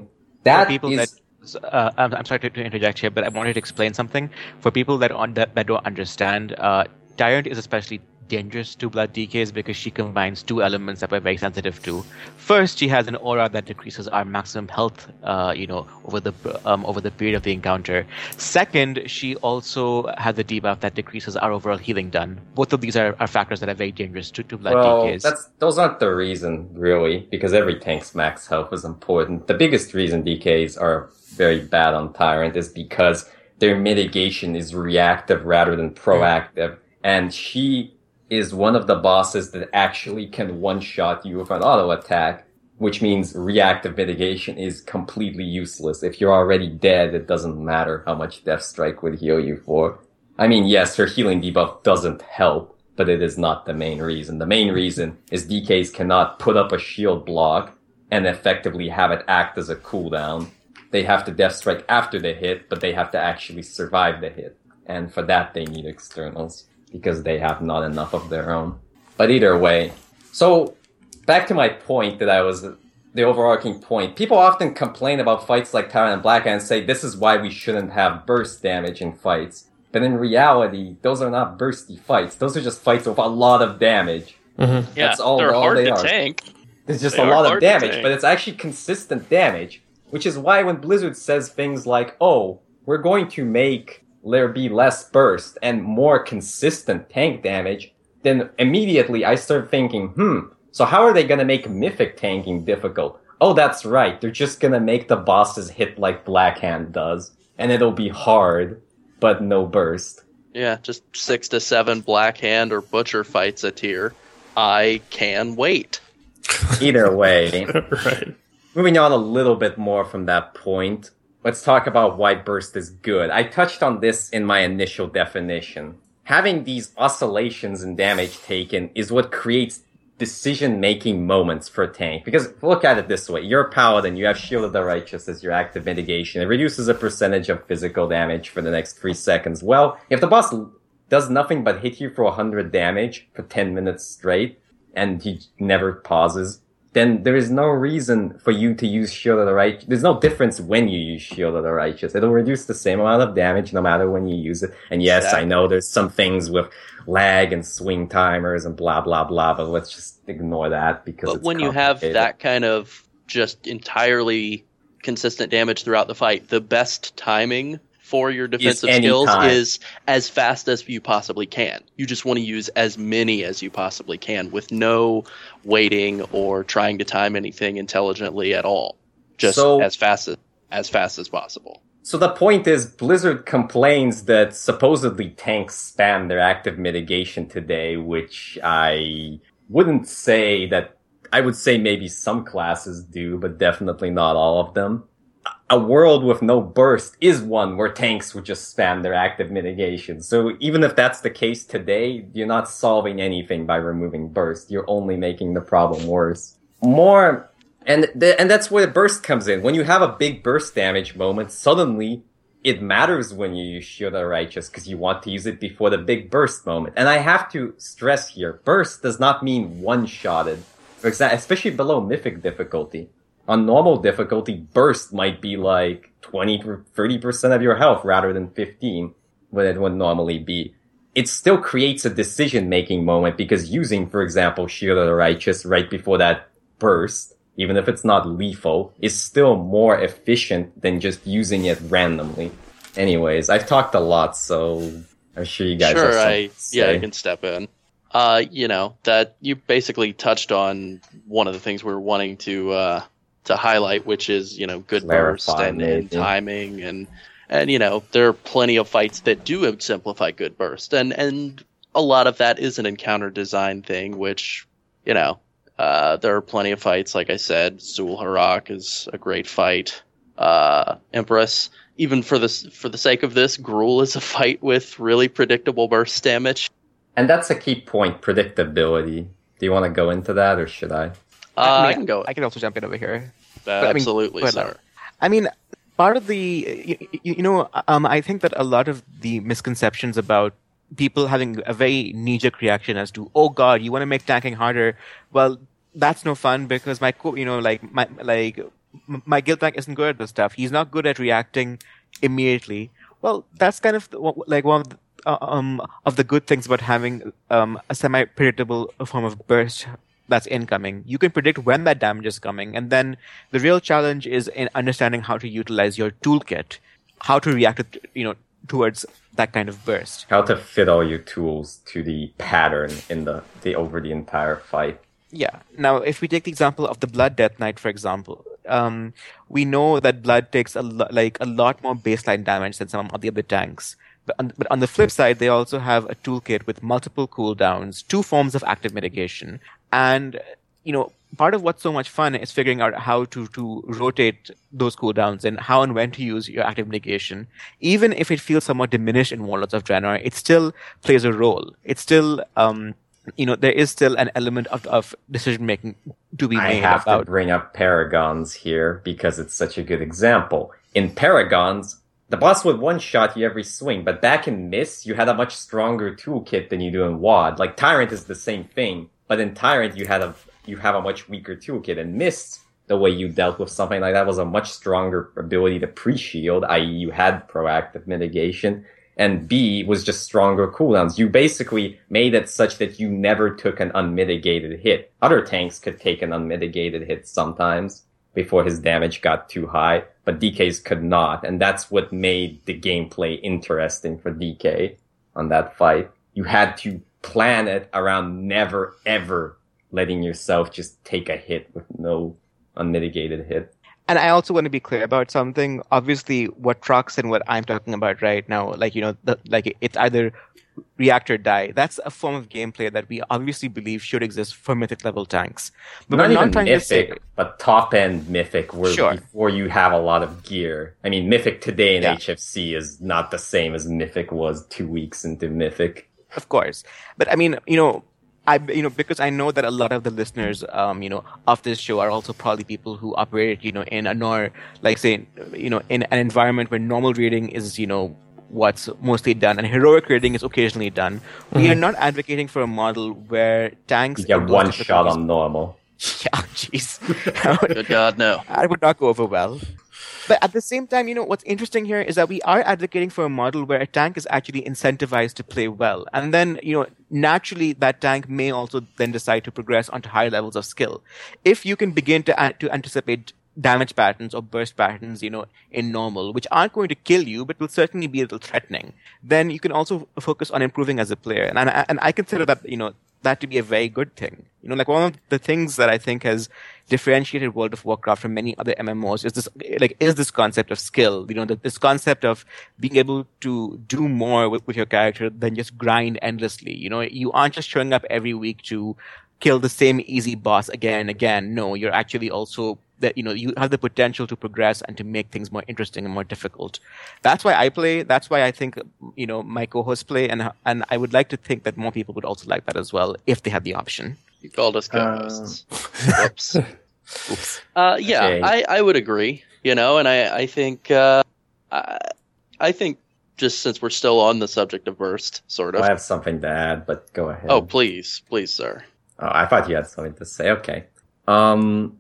I'm sorry to interject here, but I wanted to explain something. For people that don't understand, Tyrant is especially dangerous to Blood Decays because she combines two elements that we're very sensitive to. First, she has an aura that decreases our maximum health, over the period of the encounter. Second, she also has a debuff that decreases our overall healing done. Both of these are factors that are very dangerous to Blood Decays. Those aren't the reason, really, because every tank's max health is important. The biggest reason DKs are very bad on Tyrant is because their mitigation is reactive rather than proactive, and she is one of the bosses that actually can one-shot you with an auto attack, which means reactive mitigation is completely useless. If you're already dead, it doesn't matter how much Death Strike would heal you for. I mean, yes, her healing debuff doesn't help, but it is not the main reason. The main reason is DKs cannot put up a shield block and effectively have it act as a cooldown. They have to Death Strike after the hit, but they have to actually survive the hit. And for that, they need externals, because they have not enough of their own. But either way, so back to my point the overarching point. People often complain about fights like Tyrant and Blackhand and say this is why we shouldn't have burst damage in fights. But in reality, those are not bursty fights. Those are just fights with a lot of damage. Mm-hmm. Yeah, that's all, they're all hard they to are. tank. It's just a lot of damage, but it's actually consistent damage. Which is why when Blizzard says things like, we're going to make there be less burst and more consistent tank damage, then immediately I start thinking, so how are they going to make Mythic tanking difficult? Oh, that's right. They're just going to make the bosses hit like Blackhand does. And it'll be hard, but no burst. Yeah, just 6 to 7 Blackhand or Butcher fights a tier. I can wait. Either way. Right. Moving on a little bit more from that point, let's talk about why burst is good. I touched on this in my initial definition. Having these oscillations in damage taken is what creates decision-making moments for a tank. Because look at it this way. You're a paladin, you have Shield of the Righteous as your active mitigation. It reduces a percentage of physical damage for the next 3 seconds. Well, if the boss does nothing but hit you for 100 damage for 10 minutes straight, and he never pauses, then there is no reason for you to use Shield of the Righteous. There's no difference when you use Shield of the Righteous. It'll reduce the same amount of damage no matter when you use it. And yes, exactly. I know there's some things with lag and swing timers and blah, blah, blah, but let's just ignore that because But when you have that kind of just entirely consistent damage throughout the fight, the best timing for your defensive skills is as fast as you possibly can. You just want to use as many as you possibly can with no waiting or trying to time anything intelligently at all. Just as fast as possible. So the point is, Blizzard complains that supposedly tanks spam their active mitigation today, which I wouldn't say that. I would say maybe some classes do, but definitely not all of them. A world with no burst is one where tanks would just spam their active mitigation. So even if that's the case today, you're not solving anything by removing burst. You're only making the problem worse. And that's where the burst comes in. When you have a big burst damage moment, suddenly it matters when you use Shield of the Righteous because you want to use it before the big burst moment. And I have to stress here, burst does not mean one-shotted. For example, especially below Mythic difficulty. On normal difficulty, burst might be like 20 to 30% of your health rather than 15, what it would normally be. It still creates a decision-making moment because using, for example, Shield of the Righteous right before that burst, even if it's not lethal, is still more efficient than just using it randomly. Anyways, I've talked a lot, so I'm sure you guys have something to say. I can step in. That you basically touched on one of the things we were wanting to highlight, which is, good burst and timing and there are plenty of fights that do exemplify good burst and a lot of that is an encounter design thing, which, there are plenty of fights. Like I said, Zul Harak is a great fight. Empress, even for the sake of this, Gruul is a fight with really predictable burst damage. And that's a key point, predictability. Do you want to go into that, or should I? I can go. I can also jump in over here. Absolutely, sir. I mean, part of the, I think that a lot of the misconceptions about people having a very knee-jerk reaction as to, oh God, you want to make tanking harder. Well, that's no fun because my guild tank isn't good at this stuff. He's not good at reacting immediately. Well, that's kind of like one of the good things about having a semi-predictable form of burst that's incoming. You can predict when that damage is coming, and then the real challenge is in understanding how to utilize your toolkit, how to react towards that kind of burst. How to fit all your tools to the pattern in the over the entire fight. Yeah. Now, if we take the example of the Blood Death Knight, for example, we know that Blood takes a lot more baseline damage than some of the other tanks. But on the flip side, they also have a toolkit with multiple cooldowns, 2 forms of active mitigation. And, part of what's so much fun is figuring out how to rotate those cooldowns and how and when to use your active mitigation. Even if it feels somewhat diminished in Warlords of Draenor, it still plays a role. It's still, there is still an element of decision-making to be made. I have to bring up Paragons here because it's such a good example. In Paragons, the boss would one-shot you every swing, but back in Miss, you had a much stronger toolkit than you do in WoD. Like, Tyrant is the same thing, but in Tyrant you have a much weaker toolkit. In Mist, the way you dealt with something like that was a much stronger ability to pre-shield, i.e. you had proactive mitigation, and B was just stronger cooldowns. You basically made it such that you never took an unmitigated hit. Other tanks could take an unmitigated hit sometimes before his damage got too high, but DK's could not, and that's what made the gameplay interesting for DK on that fight. You had to plan it around never ever letting yourself just take a hit with no unmitigated hit. And I also want to be clear about something. Obviously, what Trox and what I'm talking about right now, it's either react or die. That's a form of gameplay that we obviously believe should exist for Mythic level tanks. But not even Mythic, but top-end Mythic, where sure. Before you have a lot of gear. I mean, Mythic today in HFC is not the same as Mythic was 2 weeks into Mythic. Of course. But I mean, because I know that a lot of the listeners, of this show are also probably people who operate, in in an environment where normal raiding is, what's mostly done, and heroic raiding is occasionally done. Mm-hmm. We are not advocating for a model where tanks... You get one shot on normal. Yeah, jeez. Good God, no. That would not go over well. But at the same time, what's interesting here is that we are advocating for a model where a tank is actually incentivized to play well. And then, naturally that tank may also then decide to progress onto higher levels of skill. If you can begin to anticipate damage patterns or burst patterns, in normal, which aren't going to kill you, but will certainly be a little threatening, then you can also focus on improving as a player. And I consider that, that to be a very good thing. You know, like one of the things that I think has differentiated World of Warcraft from many other MMOs is this concept of skill. You know, this concept of being able to do more with your character than just grind endlessly. You know, you aren't just showing up every week to kill the same easy boss again and again. No, you're actually also that, you know, you have the potential to progress and to make things more interesting and more difficult. That's why I play. That's why I think, you know, my co-hosts play, and I would like to think that more people would also like that as well if they had the option. You called us co-hosts. Whoops. Oops. Yeah, Okay. I would agree. You know, and I think just since we're still on the subject of burst, sort of. I have something to add, but go ahead. Oh, please, sir. Oh, I thought you had something to say. Okay. And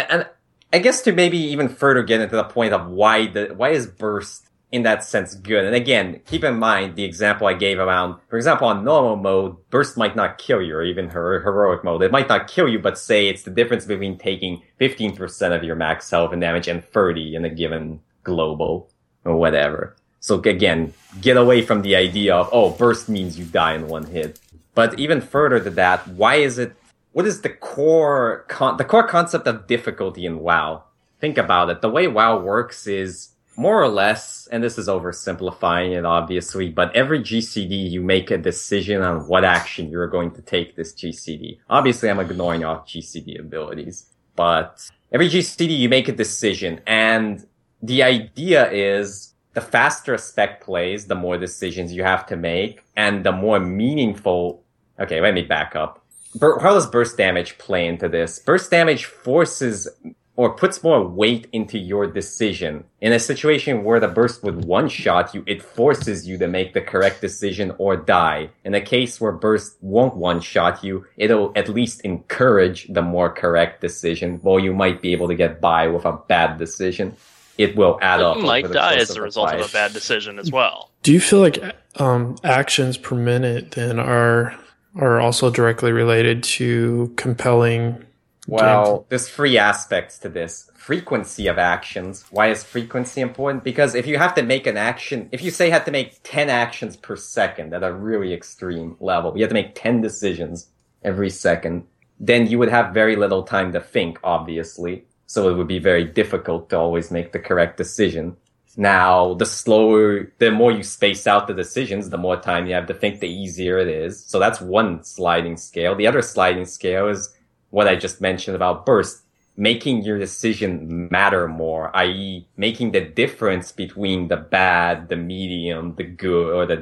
I guess to maybe even further get into the point of why is burst in that sense good? And again, keep in mind the example I gave around, for example, on normal mode, burst might not kill you, or even heroic mode. It might not kill you, but say it's the difference between taking 15% of your max health and damage and 30 in a given global or whatever. So again, get away from the idea of, oh, burst means you die in one hit. But even further to that, what is the core concept of difficulty in WoW? Think about it. The way WoW works is more or less, and this is oversimplifying it obviously, but every GCD you make a decision on what action you're going to take this GCD. Obviously I'm ignoring all GCD abilities, but every GCD you make a decision, and the idea is the faster a spec plays, the more decisions you have to make, and the more meaningful... Okay, let me back up. How does burst damage play into this? Burst damage forces or puts more weight into your decision. In a situation where the burst would one-shot you, it forces you to make the correct decision or die. In a case where burst won't one-shot you, it'll at least encourage the more correct decision, while you might be able to get by with a bad decision. It will add up. You might die as a result of a bad decision as well. Do you feel like actions per minute then are also directly related to compelling? Well, there's three aspects to this. Frequency of actions. Why is frequency important? Because if you have to make an action, if you say you have to make 10 actions per second at a really extreme level, you have to make 10 decisions every second, then you would have very little time to think, obviously. So it would be very difficult to always make the correct decision. Now, the more you space out the decisions, the more time you have to think, the easier it is. So that's one sliding scale. The other sliding scale is what I just mentioned about burst. Making your decision matter more, i.e. making the difference between the bad, the medium, the good, or the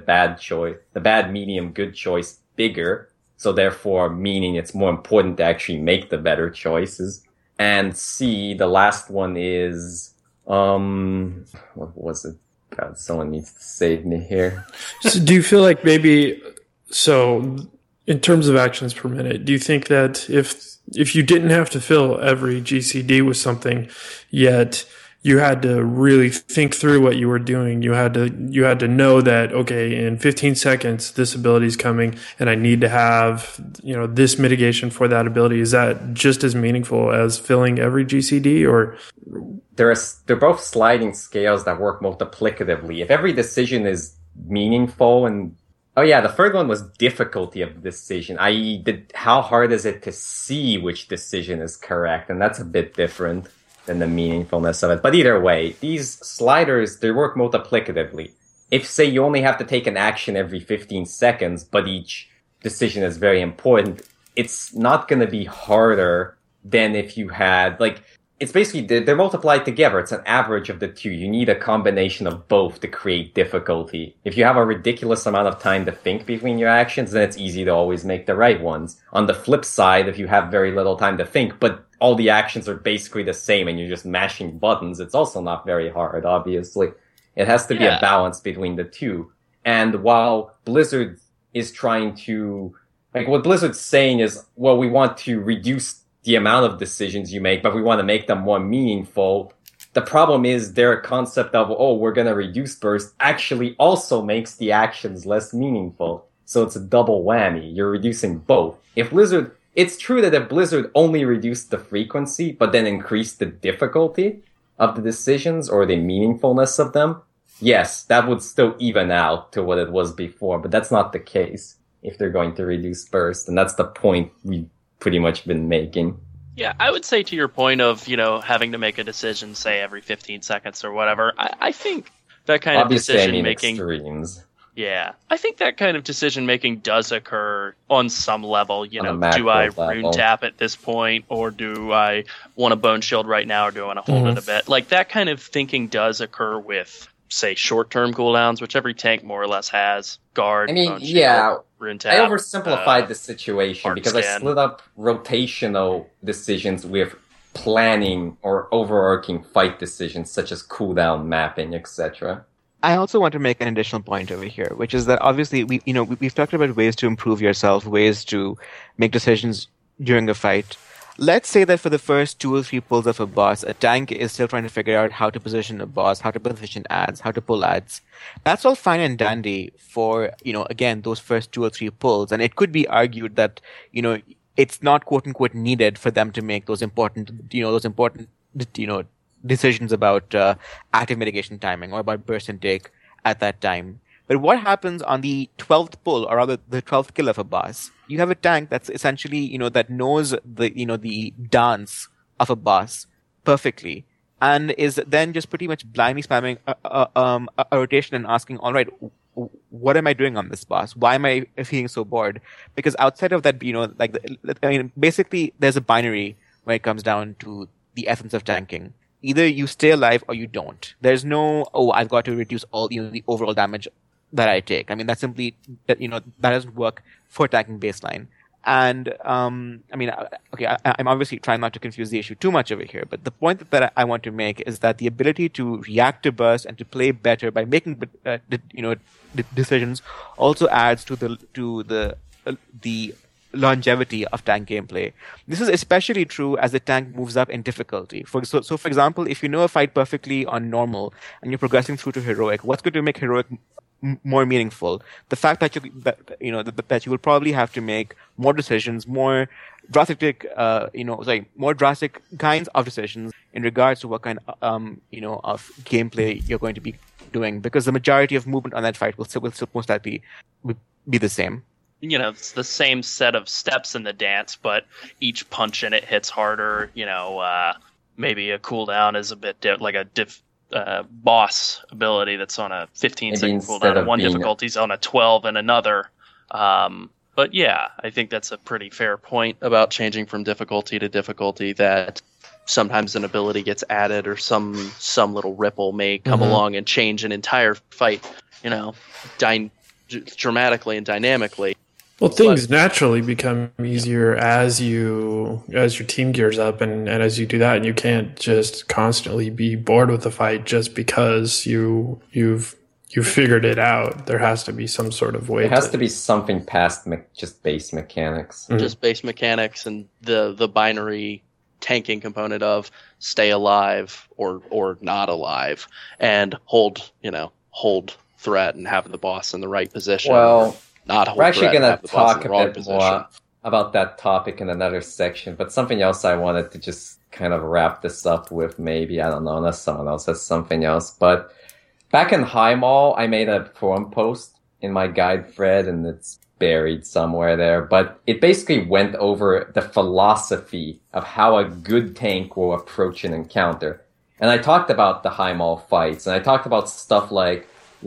bad, medium, good choice bigger. So therefore, meaning it's more important to actually make the better choices. And C, the last one is... what was it? God, someone needs to save me here. So do you feel like maybe, so in terms of actions per minute, do you think that if you didn't have to fill every GCD with something, yet you had to really think through what you were doing, you had to know that, okay, in 15 seconds, this ability is coming and I need to have, this mitigation for that ability. Is that just as meaningful as filling every GCD, or? They're both sliding scales that work multiplicatively. If every decision is meaningful and... Oh yeah, the third one was difficulty of the decision, i.e. how hard is it to see which decision is correct, and that's a bit different than the meaningfulness of it. But either way, these sliders, they work multiplicatively. If, say, you only have to take an action every 15 seconds, but each decision is very important, it's not going to be harder than if you had, it's basically, they're multiplied together. It's an average of the two. You need a combination of both to create difficulty. If you have a ridiculous amount of time to think between your actions, then it's easy to always make the right ones. On the flip side, if you have very little time to think, but all the actions are basically the same and you're just mashing buttons, it's also not very hard, obviously. It has to be a balance between the two. And while Blizzard is trying to, what Blizzard's saying is, well, we want to reduce the amount of decisions you make, but we want to make them more meaningful. The problem is their concept of, we're going to reduce burst actually also makes the actions less meaningful. So it's a double whammy. You're reducing both. It's true that if Blizzard only reduced the frequency, but then increased the difficulty of the decisions or the meaningfulness of them, yes, that would still even out to what it was before, but that's not the case. if they're going to reduce burst, and that's the point we've pretty much been making. Yeah, I would say to your point of, having to make a decision, say, every 15 seconds or whatever, I think that kind Obviously, of decision-making... extremes. Yeah, I think that kind of decision-making does occur on some level. Do I rune tap at this point, or do I want a Bone Shield right now, or do I want to hold it a bit? Like, that kind of thinking does occur with, say, short-term cooldowns, which every tank more or less has. Guard, Bone Shield, rune tap. I oversimplified the situation because I scan. split up rotational decisions with planning or overarching fight decisions, such as cooldown mapping, etc. I also want to make an additional point over here, which is that obviously we've talked about ways to improve yourself, ways to make decisions during a fight. Let's say that for the first 2 or 3 pulls of a boss, a tank is still trying to figure out how to position a boss, how to position ads, how to pull ads. That's all fine and dandy for, again, those first 2 or 3 pulls. And it could be argued that, it's not quote unquote needed for them to make those important decisions about active mitigation timing or about burst intake at that time. But what happens on the 12th pull, or rather the 12th kill of a boss? You have a tank that's essentially, that knows the dance of a boss perfectly, and is then just pretty much blindly spamming a rotation and asking, all right, what am I doing on this boss? Why am I feeling so bored? Because outside of that, basically there's a binary when it comes down to the essence of tanking. Either you stay alive or you don't. There's no, I've got to reduce all, the overall damage that I take. I mean, that's simply, that doesn't work for tanking baseline. And, I'm obviously trying not to confuse the issue too much over here, but the point that I want to make is that the ability to react to burst and to play better by making, decisions also adds to the longevity of tank gameplay. This is especially true as the tank moves up in difficulty. For example, if you know a fight perfectly on normal and you're progressing through to heroic, what's going to make heroic more meaningful? The fact that you will probably have to make more decisions, more drastic kinds of decisions in regards to what kind of gameplay you're going to be doing, because the majority of movement on that fight will still most likely be the same. It's the same set of steps in the dance, but each punch in it hits harder. Maybe a cooldown is a bit boss ability that's on a 15-second cooldown and one difficulty's on a 12 and another. But yeah, I think that's a pretty fair point about changing from difficulty to difficulty, that sometimes an ability gets added or some little ripple may come along and change an entire fight, dramatically and dynamically. Well, things naturally become easier as your team gears up, and as you do that, and you can't just constantly be bored with the fight just because you've figured it out. There has to be some sort of way. It has to be something past just base mechanics. Mm-hmm. Just base mechanics and the binary tanking component of stay alive or not alive, and hold threat and have the boss in the right position. Well, we're actually going to talk a bit more about that topic in another section, but something else I wanted to just kind of wrap this up with, maybe, I don't know, unless someone else has something else. But back in Highmaul, I made a forum post in my guide thread, and it's buried somewhere there, but it basically went over the philosophy of how a good tank will approach an encounter. And I talked about the Highmaul fights, and I talked about stuff like,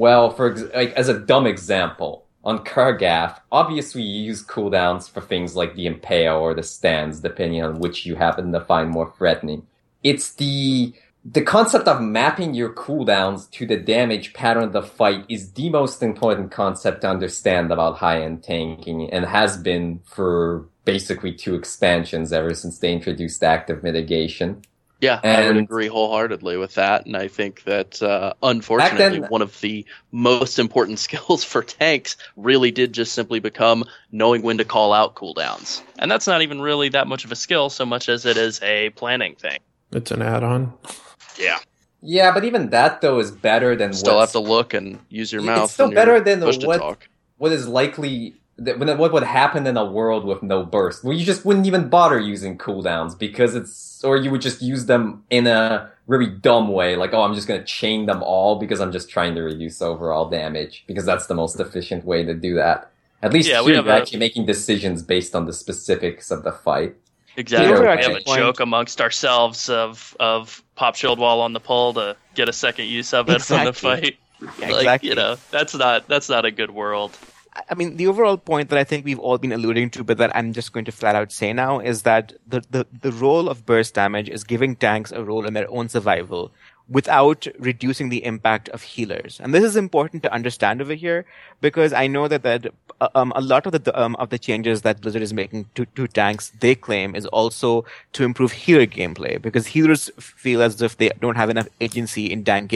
as a dumb example, on Kargath, obviously you use cooldowns for things like the Impale or the stands, depending on which you happen to find more threatening. It's the concept of mapping your cooldowns to the damage pattern of the fight is the most important concept to understand about high-end tanking, and has been for basically 2 expansions ever since they introduced active mitigation. Yeah, I would agree wholeheartedly with that, and I think that, unfortunately, one of the most important skills for tanks really did just simply become knowing when to call out cooldowns. And that's not even really that much of a skill, so much as it is a planning thing. It's an add-on. Yeah. Yeah, but even that, though, is better than still have to look and use your mouth. It's still better than what is likely... What would happen in a world with no burst? Well, you just wouldn't even bother using cooldowns or you would just use them in a really dumb way, like, I'm just gonna chain them all because I'm just trying to reduce overall damage, because that's the most efficient way to do that. At least Yeah, we here have you're a- actually making decisions based on the specifics of the fight. Exactly. Peter, We at have that a point- joke amongst ourselves of pop shield wall on the pole to get a second use of it from the Exactly. fight. Yeah, Like, exactly. you know, that's not a good world. I mean, the overall point that I think we've all been alluding to, but that I'm just going to flat out say now, is that the role of burst damage is giving tanks a role in their own survival without reducing the impact of healers. And this is important to understand over here, because I know that a lot of the changes that Blizzard is making to tanks, they claim, is also to improve healer gameplay, because healers feel as if they don't have enough agency in tank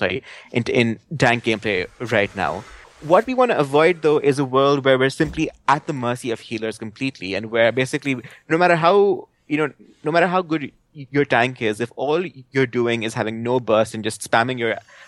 gameplay right now. What we want to avoid, though, is a world where we're simply at the mercy of healers completely, and where basically, no matter how good your tank is, if all you're doing is having no burst and just spamming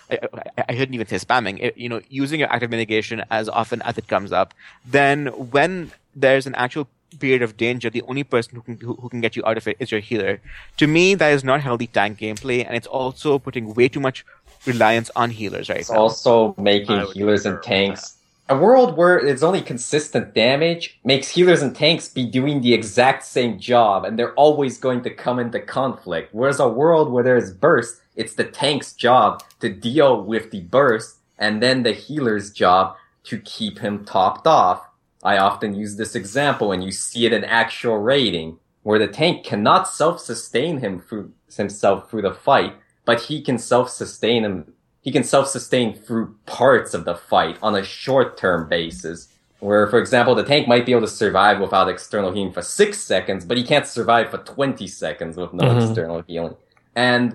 I shouldn't even say spamming, using your active mitigation as often as it comes up, then when there's an actual period of danger, the only person who can get you out of it is your healer. To me, that is not healthy tank gameplay, and it's also putting way too much reliance on healers right It's now. also making I would healers and concur with tanks. A world where it's only consistent damage makes healers and tanks be doing the exact same job, and they're always going to come into conflict. Whereas a world where there's burst, it's the tank's job to deal with the burst, and then the healer's job to keep him topped off. I often use this example, and you see it in actual raiding, where the tank cannot self-sustain himself through the fight, but he can self-sustain through parts of the fight on a short-term basis. Where, for example, the tank might be able to survive without external healing for 6 seconds, but he can't survive for 20 seconds with no external healing. And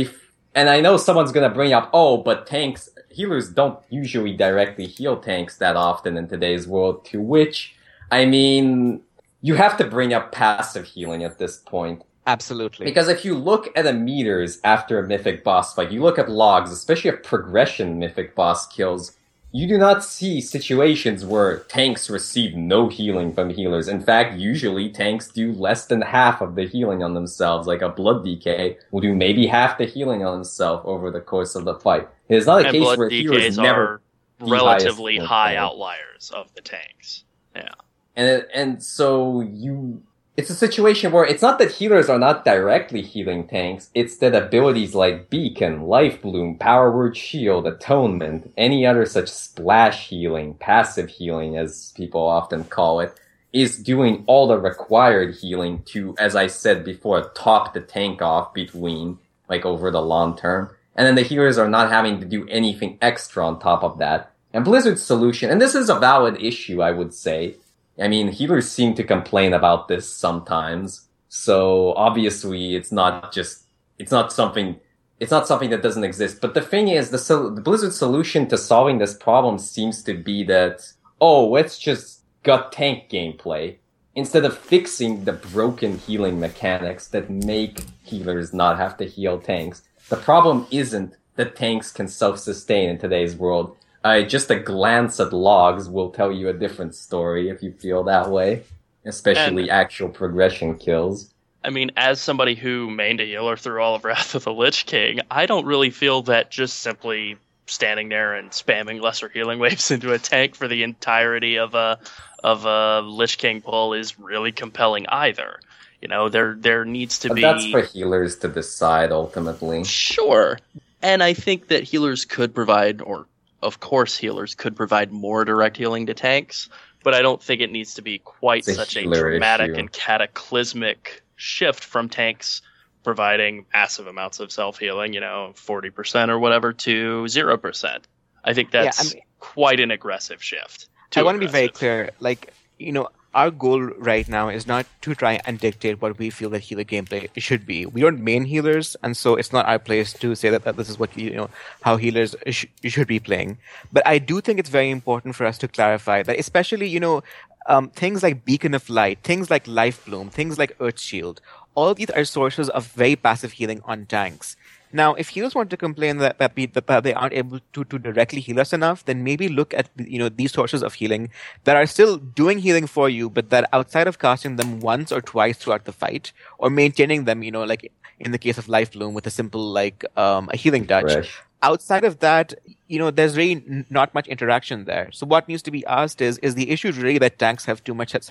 I know someone's gonna bring up, but healers don't usually directly heal tanks that often in today's world, to which, I mean, you have to bring up passive healing at this point. Absolutely. Because if you look at the meters after a mythic boss fight, you look at logs, especially of progression mythic boss kills, you do not see situations where tanks receive no healing from healers. In fact, usually tanks do less than half of the healing on themselves. Like a Blood DK will do maybe half the healing on himself over the course of the fight. It is not a And case blood where healers DKs never are the relatively highest high player. outliers of the tanks. Yeah. And so it's a situation where it's not that healers are not directly healing tanks, it's that abilities like Beacon, Life Bloom, Power Word Shield, Atonement, any other such splash healing, passive healing as people often call it, is doing all the required healing to, as I said before, top the tank off over the long term. And then the healers are not having to do anything extra on top of that. And Blizzard's solution, and this is a valid issue, I would say. I mean, healers seem to complain about this sometimes. So obviously it's not something that doesn't exist. But the thing is, the Blizzard solution to solving this problem seems to be that, let's just gut tank gameplay instead of fixing the broken healing mechanics that make healers not have to heal tanks. The problem isn't that tanks can self-sustain in today's world. Just a glance at logs will tell you a different story if you feel that way, especially actual progression kills. I mean, as somebody who mained a healer through all of Wrath of the Lich King, I don't really feel that just simply standing there and spamming lesser healing waves into a tank for the entirety of a Lich King pull is really compelling either. You know, there needs to But be... that's for healers to decide ultimately. Sure. And I think that healers could provide, or of course healers could provide more direct healing to tanks, but I don't think it needs to be quite It's a such a healer dramatic issue. and cataclysmic shift from tanks providing massive amounts of self-healing, 40% or whatever, to 0%. I think that's quite an aggressive shift. I want to be very clear. Our goal right now is not to try and dictate what we feel that healer gameplay should be. We don't main healers, and so it's not our place to say that this is what how healers should be playing. But I do think it's very important for us to clarify that, especially things like Beacon of Light, things like Life Bloom, things like Earth Shield. All of these are sources of very passive healing on tanks. Now, if healers want to complain that they aren't able to directly heal us enough, then maybe look at these sources of healing that are still doing healing for you, but that outside of casting them once or twice throughout the fight, or maintaining them, like in the case of Life Bloom with a simple a healing touch, Fresh. outside of that, there's really not much interaction there. So what needs to be asked is the issue really that tanks have too much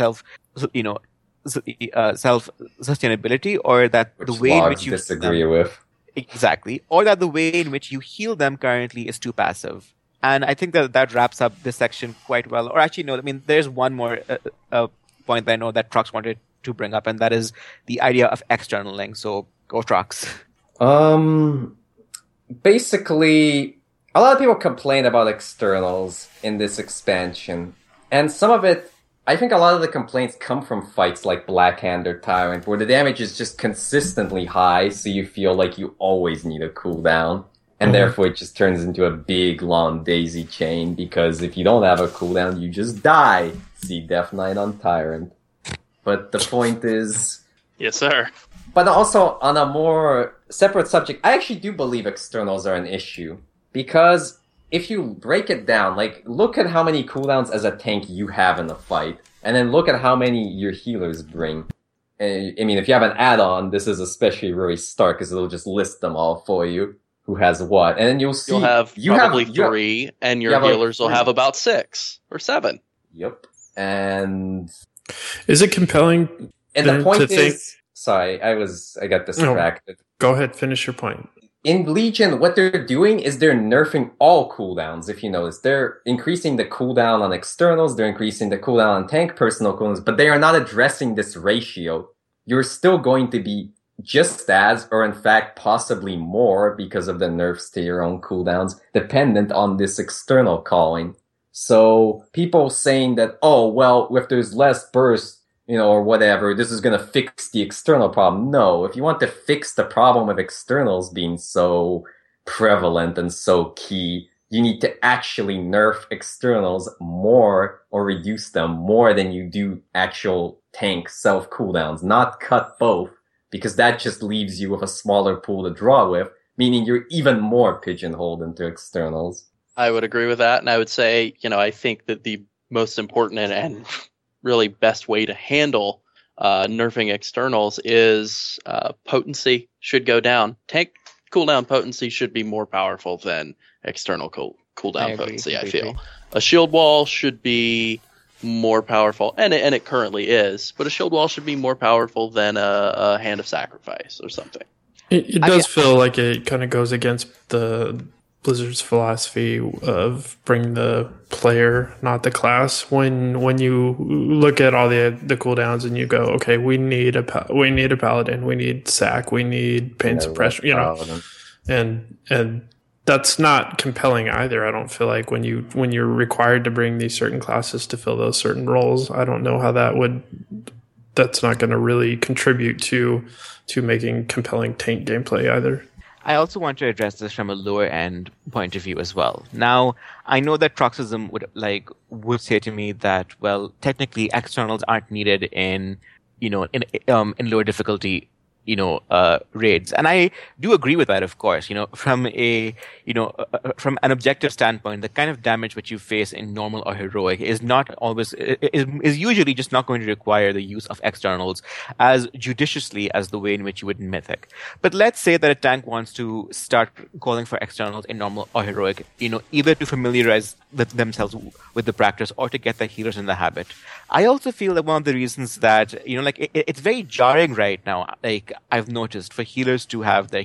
self-sustainability, or that the way in which you disagree with? Exactly. Or that the way in which you heal them currently is too passive. And I think that wraps up this section quite well. Or actually, no, there's one more point that I know that Trox wanted to bring up, and that is the idea of externaling. So go, Trox. Basically, a lot of people complain about externals in this expansion. And some of it, I think a lot of the complaints come from fights like Blackhand or Tyrant, where the damage is just consistently high, so you feel like you always need a cooldown. And therefore it just turns into a big, long daisy chain, because if you don't have a cooldown, you just die. See Death Knight on Tyrant. But the point is... Yes, sir. But also, on a more separate subject, I actually do believe externals are an issue. Because if you break it down, look at how many cooldowns as a tank you have in a fight, and then look at how many your healers bring. If you have an add-on, this is especially really stark, because it'll just list them all for you, who has what. And then you'll see... You'll have probably 3, and your healers will have about 6 or 7. Yep. And... Is it compelling and the point is... Sorry, I got distracted. No, go ahead, finish your point. In Legion, what they're doing is they're nerfing all cooldowns, if you notice. They're increasing the cooldown on externals, they're increasing the cooldown on tank personal cooldowns, but they are not addressing this ratio. You're still going to be just as, or in fact possibly more, because of the nerfs to your own cooldowns, dependent on this external calling. So people saying that, oh, well, if there's less burst, or whatever, this is going to fix the external problem. No, if you want to fix the problem of externals being so prevalent and so key, you need to actually nerf externals more, or reduce them more than you do actual tank self cooldowns, not cut both, because that just leaves you with a smaller pool to draw with, meaning you're even more pigeonholed into externals. I would agree with that, and I would say, I think that the most important and really best way to handle nerfing externals is potency should go down. Tank cooldown potency should be more powerful than external cooldown potency, I feel. A shield wall should be more powerful, and it currently is, but a shield wall should be more powerful than a Hand of Sacrifice or something. It does feel like it kind of goes against the Blizzard's philosophy of bring the player, not the class. When you look at all the cooldowns and you go, okay, we need a paladin, we need sack, we need pain suppression, and that's not compelling either. I don't feel like when you're required to bring these certain classes to fill those certain roles, I don't know how that's not going to really contribute to making compelling tank gameplay either. I also want to address this from a lower end point of view as well. Now, I know that Troxism would say to me that, well, technically externals aren't needed in lower difficulty, raids. And I do agree with that, of course. From from an objective standpoint, the kind of damage which you face in normal or heroic is not always, is usually just not going to require the use of externals as judiciously as the way in which you would in Mythic. But let's say that a tank wants to start calling for externals in normal or heroic, either to familiarize themselves with the practice or to get their healers in the habit. I also feel that one of the reasons that, it's very jarring right now, I've noticed, for healers to have their,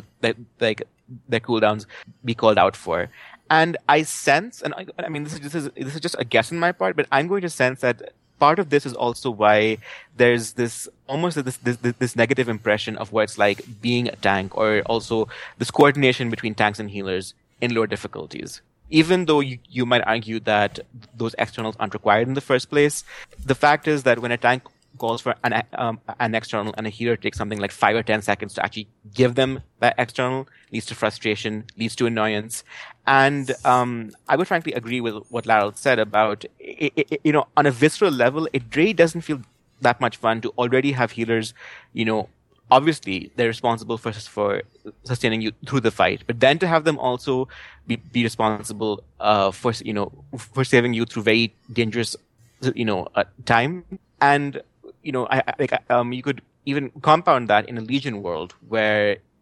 their cooldowns be called out for. And I sense, and this is just a guess on my part, but I'm going to sense that part of this is also why there's this negative impression of what it's like being a tank, or also this coordination between tanks and healers in lower difficulties. Even though you might argue that those externals aren't required in the first place, the fact is that when a tank calls for an external and a healer takes something like 5 or 10 seconds to actually give them that external, leads to frustration, leads to annoyance. And I would frankly agree with what Laryl said about, on a visceral level, it really doesn't feel that much fun to already have healers, obviously they're responsible for sustaining you through the fight, but then to have them also be responsible for saving you through very dangerous time. And you could even compound that in a Legion world where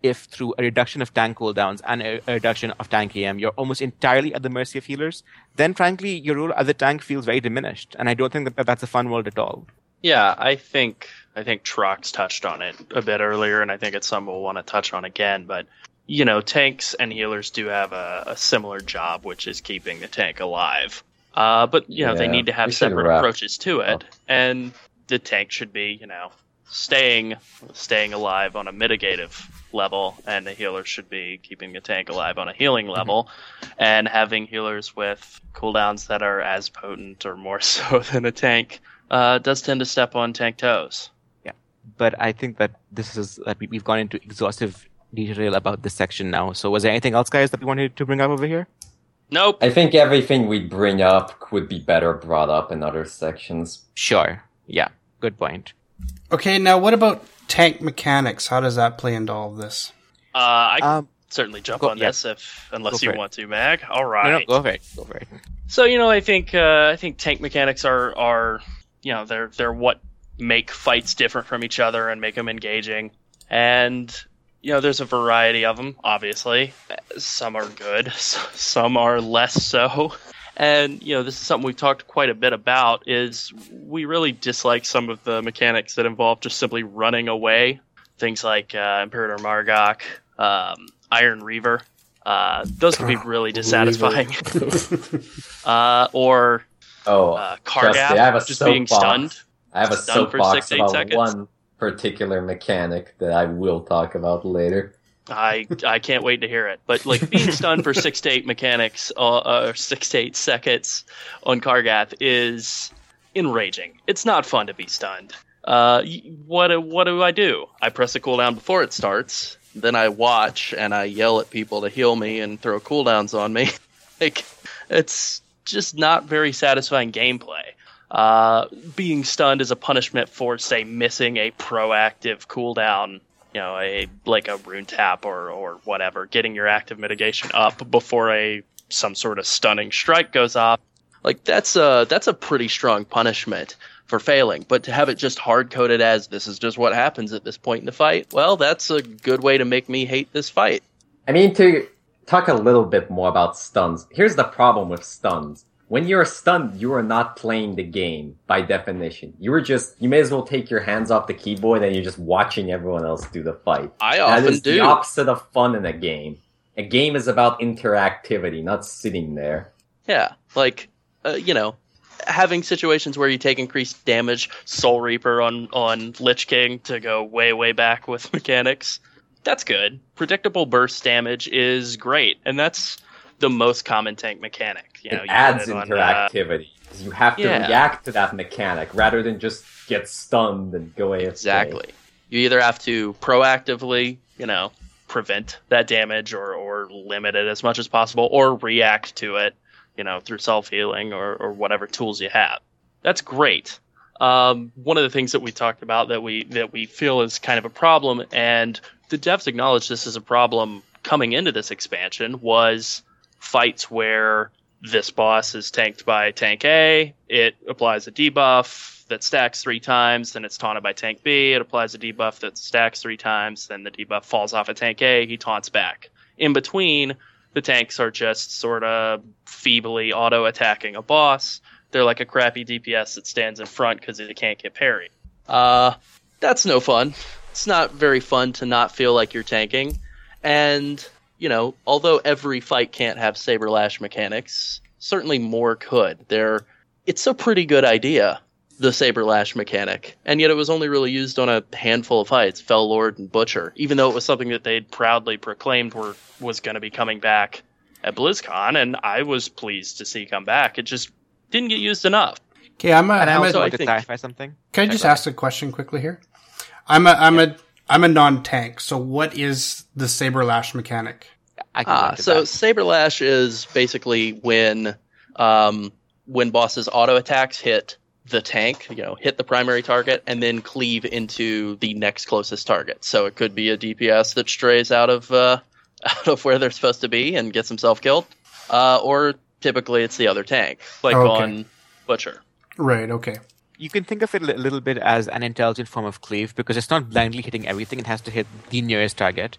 if through a reduction of tank cooldowns and a reduction of tank EM, you're almost entirely at the mercy of healers, then frankly, your role as a tank feels very diminished. And I don't think that that's a fun world at all. Yeah, I think Trox touched on it a bit earlier, and I think it's something we'll want to touch on again. But, tanks and healers do have a similar job, which is keeping the tank alive. But, they need to have separate approaches to it. And the tank should be, staying alive on a mitigative level, and the healer should be keeping the tank alive on a healing level, and having healers with cooldowns that are as potent or more so than a tank does tend to step on tank toes. Yeah, but I think that we've gone into exhaustive detail about this section now. So was there anything else, guys, that we wanted to bring up over here? Nope. I think everything we bring up would be better brought up in other sections. Sure. Yeah, good point. Okay, now what about tank mechanics? How does that play into all of this? I can certainly jump on this unless you want to, Mag. All right. No, go for it. So, I think tank mechanics are they're what make fights different from each other and make them engaging. And, there's a variety of them, obviously. Some are good, some are less so. And, this is something we've talked quite a bit about, is we really dislike some of the mechanics that involve just simply running away. Things like Imperator Margok, Iron Reaver. Those can be really dissatisfying. Or Kargath just being stunned. I have a soapbox about 6-8 one particular mechanic that I will talk about later. I can't wait to hear it. But being stunned for 6 to 8 mechanics, or 6 to 8 seconds on Kargath is enraging. It's not fun to be stunned. What do I do? I press a cooldown before it starts. Then I watch and I yell at people to heal me and throw cooldowns on me. It's just not very satisfying gameplay. Being stunned is a punishment for, say, missing a proactive cooldown. A rune tap or whatever, getting your active mitigation up before some sort of stunning strike goes off. That's a pretty strong punishment for failing. But to have it just hard coded as this is just what happens at this point in the fight, well, that's a good way to make me hate this fight. I mean, to talk a little bit more about stuns. Here's the problem with stuns. When you're stunned, you are not playing the game, by definition. You may as well take your hands off the keyboard and you're just watching everyone else do the fight. I often do. That is the opposite of fun in a game. A game is about interactivity, not sitting there. Yeah, having situations where you take increased damage, Soul Reaper on Lich King to go way, way back with mechanics. That's good. Predictable burst damage is great, and that's the most common tank mechanic. It adds interactivity. You have to react to that mechanic rather than just get stunned and go AFK. Exactly. You either have to proactively, prevent that damage or limit it as much as possible, or react to it, through self-healing or whatever tools you have. That's great. One of the things that we talked about that we feel is kind of a problem, and the devs acknowledged this as a problem coming into this expansion, was fights where this boss is tanked by tank A, it applies a debuff that stacks 3 times, then it's taunted by tank B, it applies a debuff that stacks 3 times, then the debuff falls off of tank A, he taunts back. In between, the tanks are just sort of feebly auto-attacking a boss. They're like a crappy DPS that stands in front because it can't get parried. That's no fun. It's not very fun to not feel like you're tanking. And although every fight can't have Saber Lash mechanics, certainly more could. It's a pretty good idea, the Saber Lash mechanic, and yet it was only really used on a handful of fights, Fell Lord and Butcher, even though it was something that they'd proudly proclaimed was going to be coming back at BlizzCon, and I was pleased to see come back. It just didn't get used enough. Okay, Can I just ask a question quickly here? I'm a non-tank, so what is the Saber Lash mechanic? Saber Lash is basically when bosses auto attacks hit the tank, hit the primary target, and then cleave into the next closest target. So it could be a DPS that strays out of where they're supposed to be and gets himself killed, or typically it's the other tank, on Butcher. Right. Okay. You can think of it a little bit as an intelligent form of cleave, because it's not blindly hitting everything. It has to hit the nearest target.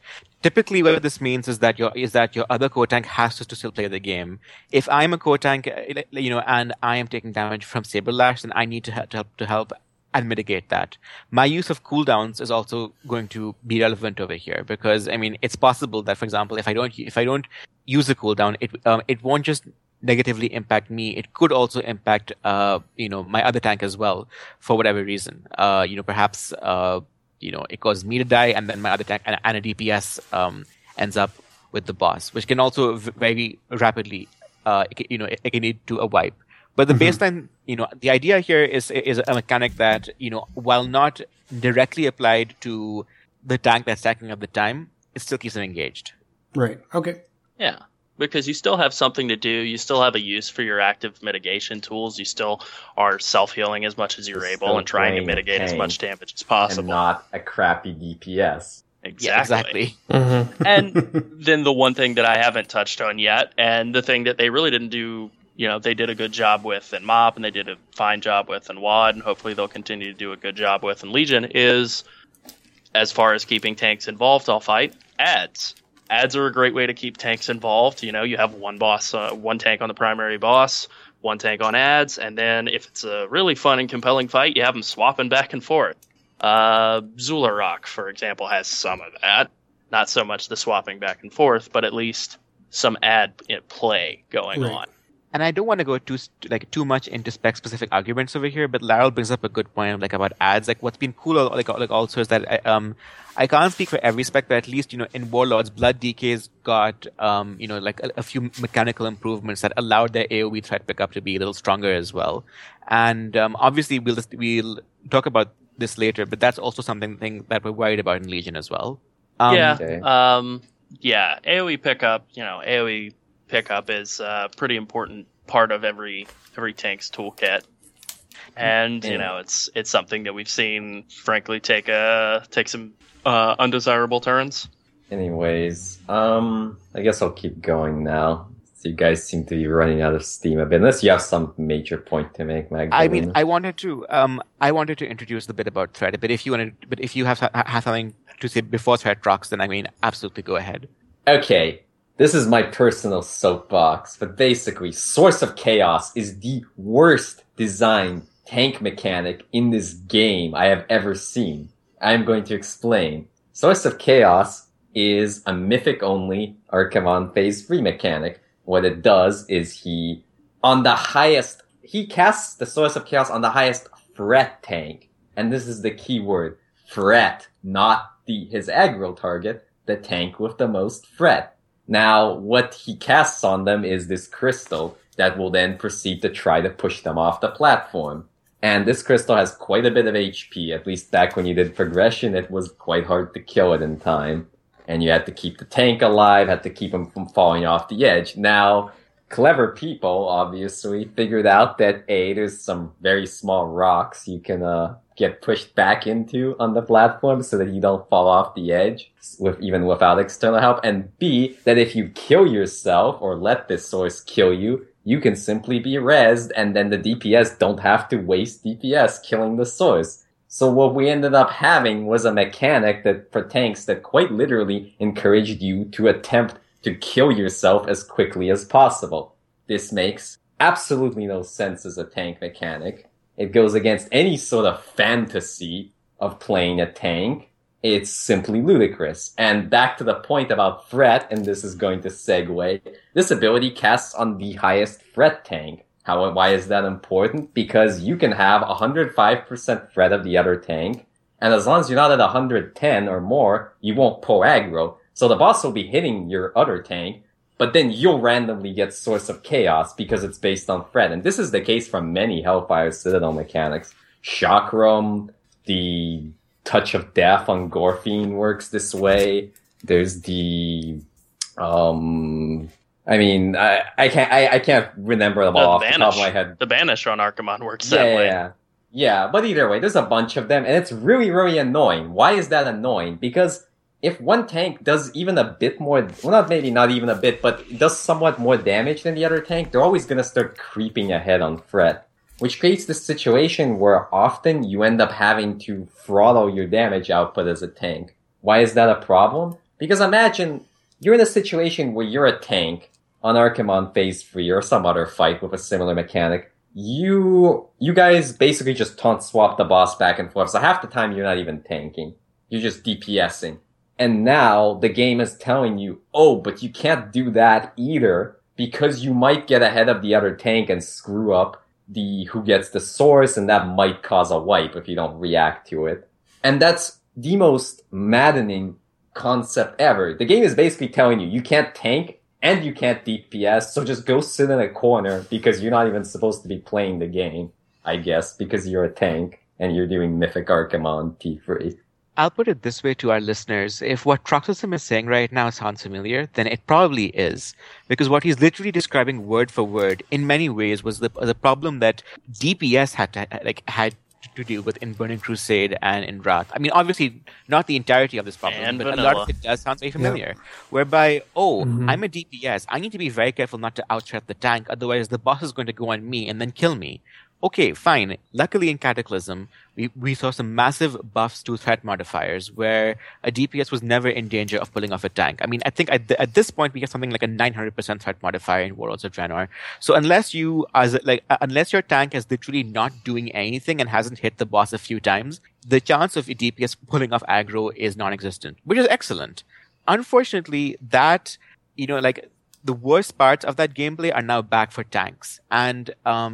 typically what this means is that your other core tank has to still play the game. If I'm a core tank, and I am taking damage from Saber Lash, then I need to help and mitigate that. My use of cooldowns is also going to be relevant over here because it's possible that, for example, if I don't use a cooldown, it won't just negatively impact me. It could also impact my other tank as well for whatever reason. Perhaps it causes me to die, and then my other tank and a DPS ends up with the boss, which can also very rapidly it can lead to a wipe. But the baseline, the idea here is a mechanic that, while not directly applied to the tank that's stacking up the time, it still keeps them engaged. Right. Okay. Yeah. Because you still have something to do. You still have a use for your active mitigation tools. You still are self-healing as much as you're able and trying to mitigate as much damage as possible. And not a crappy DPS. Exactly. Yeah, exactly. And then the one thing that I haven't touched on yet, and the thing that they really didn't do, they did a good job with in MoP, and they did a fine job with in WoD, and hopefully they'll continue to do a good job with in Legion, is, as far as keeping tanks involved all fight, ads. Ads are a great way to keep tanks involved. You have one tank on the primary boss, one tank on ads, and then if it's a really fun and compelling fight, you have them swapping back and forth. Zularock, for example, has some of that. Not so much the swapping back and forth, but at least some ad play going on. And I don't want to go too much into spec-specific arguments over here, but Laryl brings up a good point about ads. What's been cool also is that I can't speak for every spec, but at least in Warlords, Blood DK's got a few mechanical improvements that allowed their AoE threat pickup to be a little stronger as well. And obviously we'll talk about this later, but that's also something that we're worried about in Legion as well. AoE pickup. AoE pickup is a pretty important part of every tank's toolkit, and it's something that we've seen, frankly, take some undesirable turns. Anyways, I guess I'll keep going now. So you guys seem to be running out of steam a bit, unless you have some major point to make, Magdalena. I wanted to introduce the bit about threat, but if you have something to say before threat rocks, then absolutely go ahead. Okay. This is my personal soapbox, but basically, Source of Chaos is the worst designed tank mechanic in this game I have ever seen. I am going to explain. Source of Chaos is a mythic-only Archimon Phase 3 mechanic. What it does is he casts the Source of Chaos on the highest threat tank. And this is the key word. Threat, not his aggro target, the tank with the most threat. Now, what he casts on them is this crystal that will then proceed to try to push them off the platform. And this crystal has quite a bit of HP. At least back when you did progression, it was quite hard to kill it in time. And you had to keep the tank alive, had to keep him from falling off the edge. Now, clever people, obviously, figured out that there's some very small rocks you can get pushed back into on the platform so that you don't fall off the edge even without external help. And B, that if you kill yourself or let this source kill you, you can simply be rezzed, and then the DPS don't have to waste DPS killing the source. So what we ended up having was a mechanic that for tanks that quite literally encouraged you to attempt to kill yourself as quickly as possible. This makes absolutely no sense as a tank mechanic. It goes against any sort of fantasy of playing a tank. It's simply ludicrous. And back to the point about threat, and this is going to segue, this ability casts on the highest threat tank. Why is that important? Because you can have 105% threat of the other tank, and as long as you're not at 110 or more, you won't pull aggro. So the boss will be hitting your other tank, but then you'll randomly get Source of Chaos because it's based on threat. And this is the case for many Hellfire Citadel mechanics. Chakram, the Touch of Death on Gorfine works this way. There's the, I can't remember them all off the top of my head. The Banish on Archimon works that way. Yeah, but either way, there's a bunch of them, and it's really, really annoying. Why is that annoying? Because if one tank does even a bit more, well, not even a bit, but it does somewhat more damage than the other tank, they're always going to start creeping ahead on threat, which creates this situation where often you end up having to throttle your damage output as a tank. Why is that a problem? Because imagine you're in a situation where you're a tank on Archimon Phase 3 or some other fight with a similar mechanic. You guys basically just taunt swap the boss back and forth, so half the time you're not even tanking. You're just DPSing. And now the game is telling you, oh, but you can't do that either, because you might get ahead of the other tank and screw up who gets the source, and that might cause a wipe if you don't react to it. And that's the most maddening concept ever. The game is basically telling you, you can't tank, and you can't DPS, so just go sit in a corner because you're not even supposed to be playing the game, I guess, because you're a tank and you're doing Mythic Archimon T3. I'll put it this way to our listeners. If what Troxism is saying right now sounds familiar, then it probably is. Because what he's literally describing word for word, in many ways, was the problem that DPS had to deal with in Burning Crusade and in Wrath. I mean, obviously, not the entirety of this problem, but a lot of it does sound very familiar. Whereby, I'm a DPS. I need to be very careful not to outthreat the tank, otherwise the boss is going to go on me and then kill me. Okay, fine. Luckily in Cataclysm, we saw some massive buffs to threat modifiers where a DPS was never in danger of pulling off a tank. I mean, I think at this point we get something like a 900% threat modifier in Warlords of Draenor. So unless your tank is literally not doing anything and hasn't hit the boss a few times, the chance of a DPS pulling off aggro is non-existent, which is excellent. Unfortunately, that, the worst parts of that gameplay are now back for tanks. And,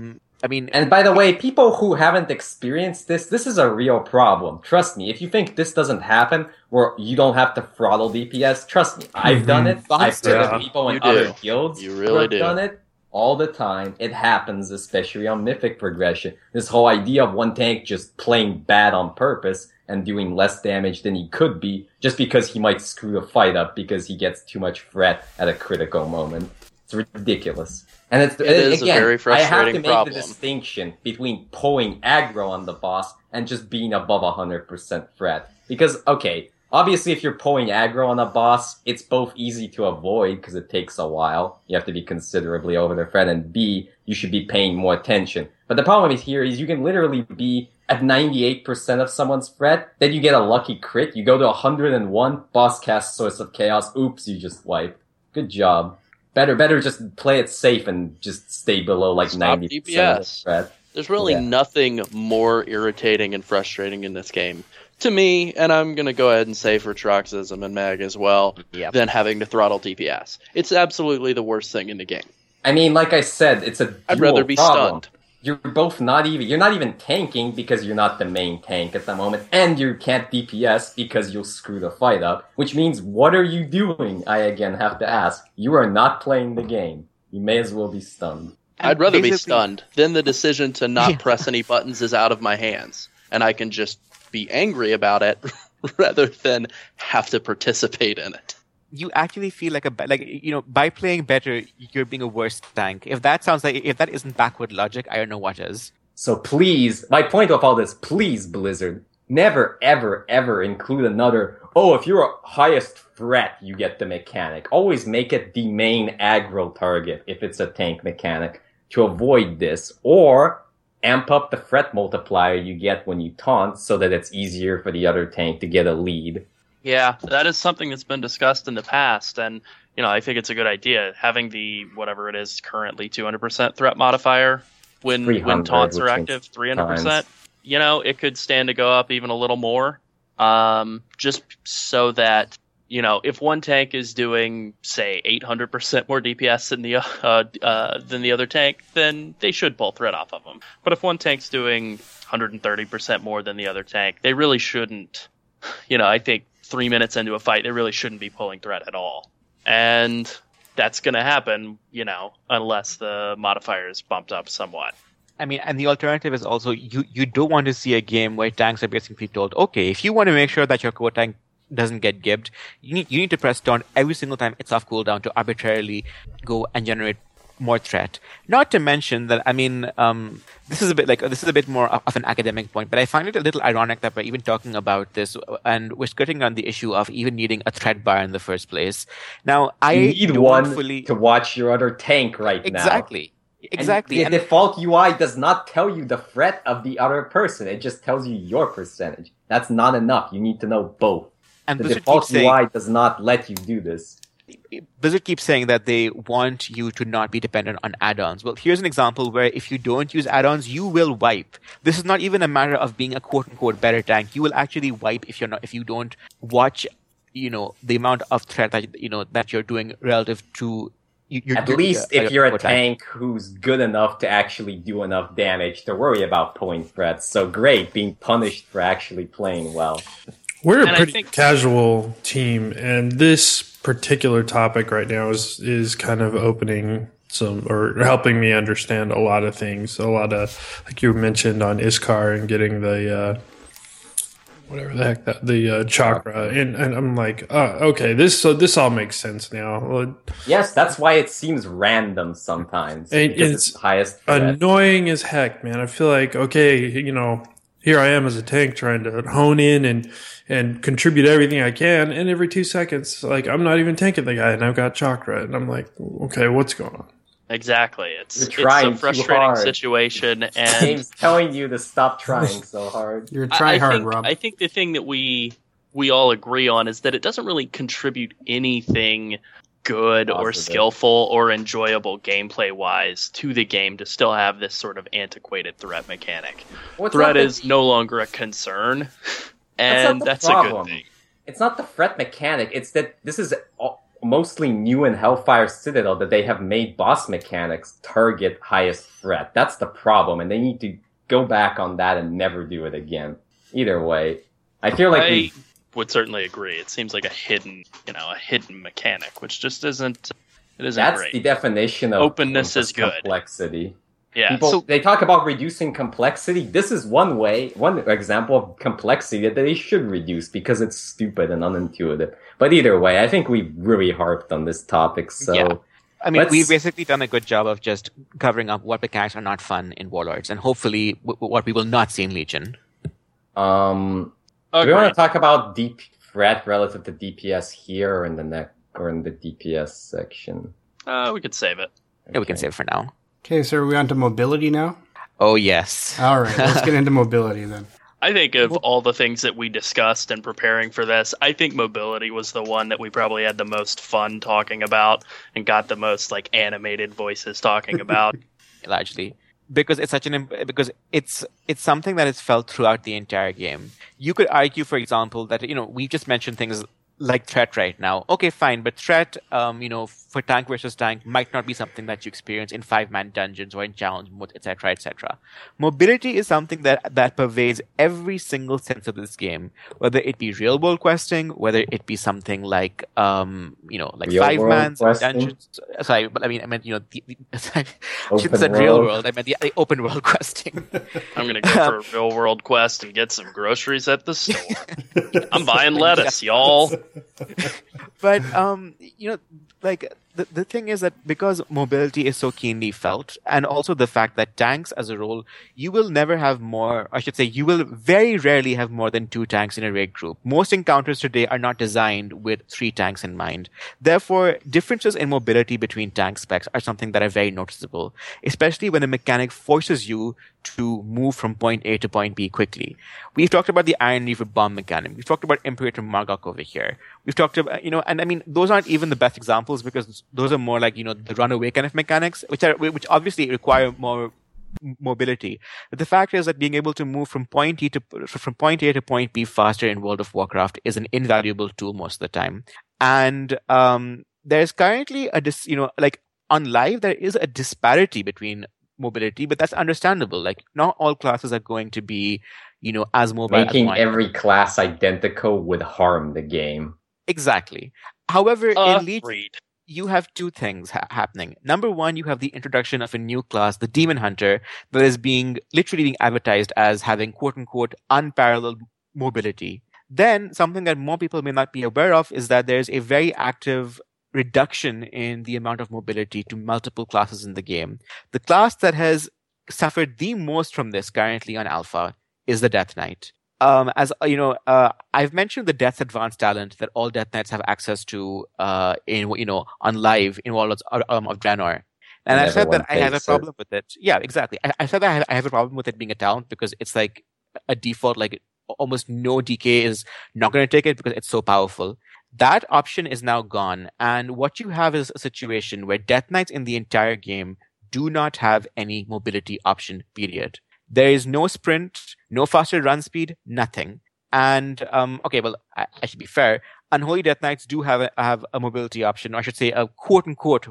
and by the way, people who haven't experienced this is a real problem. Trust me, if you think this doesn't happen, where you don't have to throttle DPS, trust me, I've done it. I've heard of people in other guilds who have done it all the time. It happens, especially on Mythic progression. This whole idea of one tank just playing bad on purpose and doing less damage than he could be, just because he might screw the fight up because he gets too much threat at a critical moment. It's ridiculous. And it is again, a very frustrating I have to make problem. The distinction between pulling aggro on the boss and just being above 100% threat. Because, okay, obviously if you're pulling aggro on a boss, it's both easy to avoid because it takes a while. You have to be considerably over the threat, and B, you should be paying more attention. But the problem here is you can literally be at 98% of someone's threat, then you get a lucky crit, you go to 101, boss cast Source of Chaos, oops, you just wiped. Good job. Better just play it safe and just stay below 90% of the threat. There's really nothing more irritating and frustrating in this game, to me, and I'm going to go ahead and say for Troxism and Meg as well, than having to throttle DPS. It's absolutely the worst thing in the game. I mean, like I said, it's a I'd rather be problem. Stunned. You're both you're not even tanking because you're not the main tank at the moment, and you can't DPS because you'll screw the fight up, which means what are you doing? I again have to ask. You are not playing the game. You may as well be stunned. I'd rather be stunned. Then the decision to not press any buttons is out of my hands, and I can just be angry about it rather than have to participate in it. You actually feel by playing better, you're being a worse tank. If that isn't backward logic, I don't know what is. So please, my point of all this, please, Blizzard, never, ever, ever include another, if you're a highest threat, you get the mechanic. Always make it the main aggro target if it's a tank mechanic to avoid this, or amp up the threat multiplier you get when you taunt so that it's easier for the other tank to get a lead. Yeah, that is something that's been discussed in the past, and I think it's a good idea having the whatever it is currently 200% threat modifier when taunts are active, 300%. It could stand to go up even a little more, just so that if one tank is doing say 800% more DPS than the other tank, then they should pull threat off of them. But if one tank's doing 130% more than the other tank, they really shouldn't. I think 3 minutes into a fight, they really shouldn't be pulling threat at all. And that's going to happen, unless the modifier is bumped up somewhat. I mean, and the alternative is also you don't want to see a game where tanks are basically told, okay, if you want to make sure that your core tank doesn't get gibbed, you need to press taunt every single time it's off cooldown to arbitrarily go and generate more threat. Not to mention that, this is a bit more of an academic point, but I find it a little ironic that we're even talking about this and we're skirting on the issue of even needing a threat bar in the first place. Now, you need one to watch your other tank now. Exactly. And the default UI does not tell you the threat of the other person. It just tells you your percentage. That's not enough. You need to know both. And The Blizzard default keeps saying, UI does not let you do this. Blizzard keeps saying that they want you to not be dependent on add-ons. Well, here's an example where if you don't use add-ons, you will wipe. This is not even a matter of being a quote-unquote better tank. You will actually wipe if you don't watch, the amount of threat that you're doing relative to. At least if you're a tank who's good enough to actually do enough damage to worry about point threats. So great, being punished for actually playing well. We're a And I pretty think- casual team, and this particular topic right now is kind of opening some or helping me understand a lot of things. A lot of, like you mentioned on Iskar and getting the whatever the heck the chakra, and I'm like, okay, this all makes sense now. Well, Yes, that's why it seems random sometimes. And because it's highest threat. annoying as heck, man. I feel like, okay, here I am as a tank trying to hone in and contribute everything I can, and every 2 seconds, like, I'm not even tanking the guy, and I've got chakra, and I'm like, okay, what's going on? Exactly. It's You're a trying too frustrating hard. situation, and Game's telling you to stop trying so hard. You're try hard, Rob. I think the thing that we all agree on is that it doesn't really contribute anything good or Positive. skillful or enjoyable gameplay wise to the game to still have this sort of antiquated threat mechanic. Well, it's Threat not the- is no longer a concern, That's not and the that's a problem. good thing. It's not the threat mechanic. It's that this is mostly new in Hellfire Citadel that they have made boss mechanics target highest threat. That's the problem, and they need to go back on that and never do it again. Either way, I feel like I would certainly agree. It seems like a hidden mechanic, which just isn't. It isn't that's great. the definition of Openness is good. complexity. Yeah. People, they talk about reducing complexity. This is one example of complexity that they should reduce because it's stupid and unintuitive. But either way, I think we really harped on this topic. So Yeah. I mean, Let's- we've basically done a good job of just covering up what mechanics are not fun in Warlords, and hopefully what we will not see in Legion. do we want Agreed. to talk about deep threat relative to DPS here or in the DPS section? We could save it. Yeah, we can save it for now. Okay, so are we on to mobility now? Oh, yes. All right, let's get into mobility then. I think of all the things that we discussed in preparing for this, I think mobility was the one that we probably had the most fun talking about and got the most animated voices talking about. Largely. Because it's because it's something that is felt throughout the entire game. You could argue, for example, that we just mentioned things like threat right now. Okay, fine, but threat, for tank versus tank might not be something that you experience in 5-man dungeons or in challenge mode, etc., etc. Mobility is something that pervades every single sense of this game, whether it be real world questing, whether it be something like Real 5-mans world questing? dungeons. Sorry, but I meant I shouldn't Open said real world. world. I meant the open world questing. I'm going to go for a real world quest and get some groceries at the store. I'm buying lettuce, y'all. But the thing is that because mobility is so keenly felt, and also the fact that tanks as a role, you will never have more, I should say, you will very rarely have more than 2 tanks in a raid group. Most encounters today are not designed with 3 tanks in mind. Therefore, differences in mobility between tank specs are something that are very noticeable, especially when a mechanic forces you to move from point A to point B quickly. We've talked about the Iron Reaver bomb mechanic. We've talked about Imperator Margok over here. We've talked about, and I mean, those aren't even the best examples because those are more like, the runaway kind of mechanics, which obviously require more mobility. But the fact is that being able to move from point A to point B faster in World of Warcraft is an invaluable tool most of the time. And, there's currently on live, there is a disparity between mobility, but that's understandable. Like, not all classes are going to be, as mobile Making as one. every class identical would harm the game. Exactly. However, in Legion, Agreed. you have 2 things happening. Number one, you have the introduction of a new class, the Demon Hunter, that is literally being advertised as having quote-unquote unparalleled mobility. Then, something that more people may not be aware of is that there's a very active reduction in the amount of mobility to multiple classes in the game. The class that has suffered the most from this currently on Alpha is the Death Knight. I've mentioned the Death's advanced talent that all Death Knights have access to on live in Warlords of Draenor. And I said that I have a problem with it. Yeah, exactly. I said that I have a problem with it being a talent because it's like a default, almost no DK is not going to take it because it's so powerful. That option is now gone, and what you have is a situation where Death Knights in the entire game do not have any mobility option, period. There is no sprint, no faster run speed, nothing. And, okay, well, I should be fair. Unholy Death Knights do have a mobility option, or I should say a quote-unquote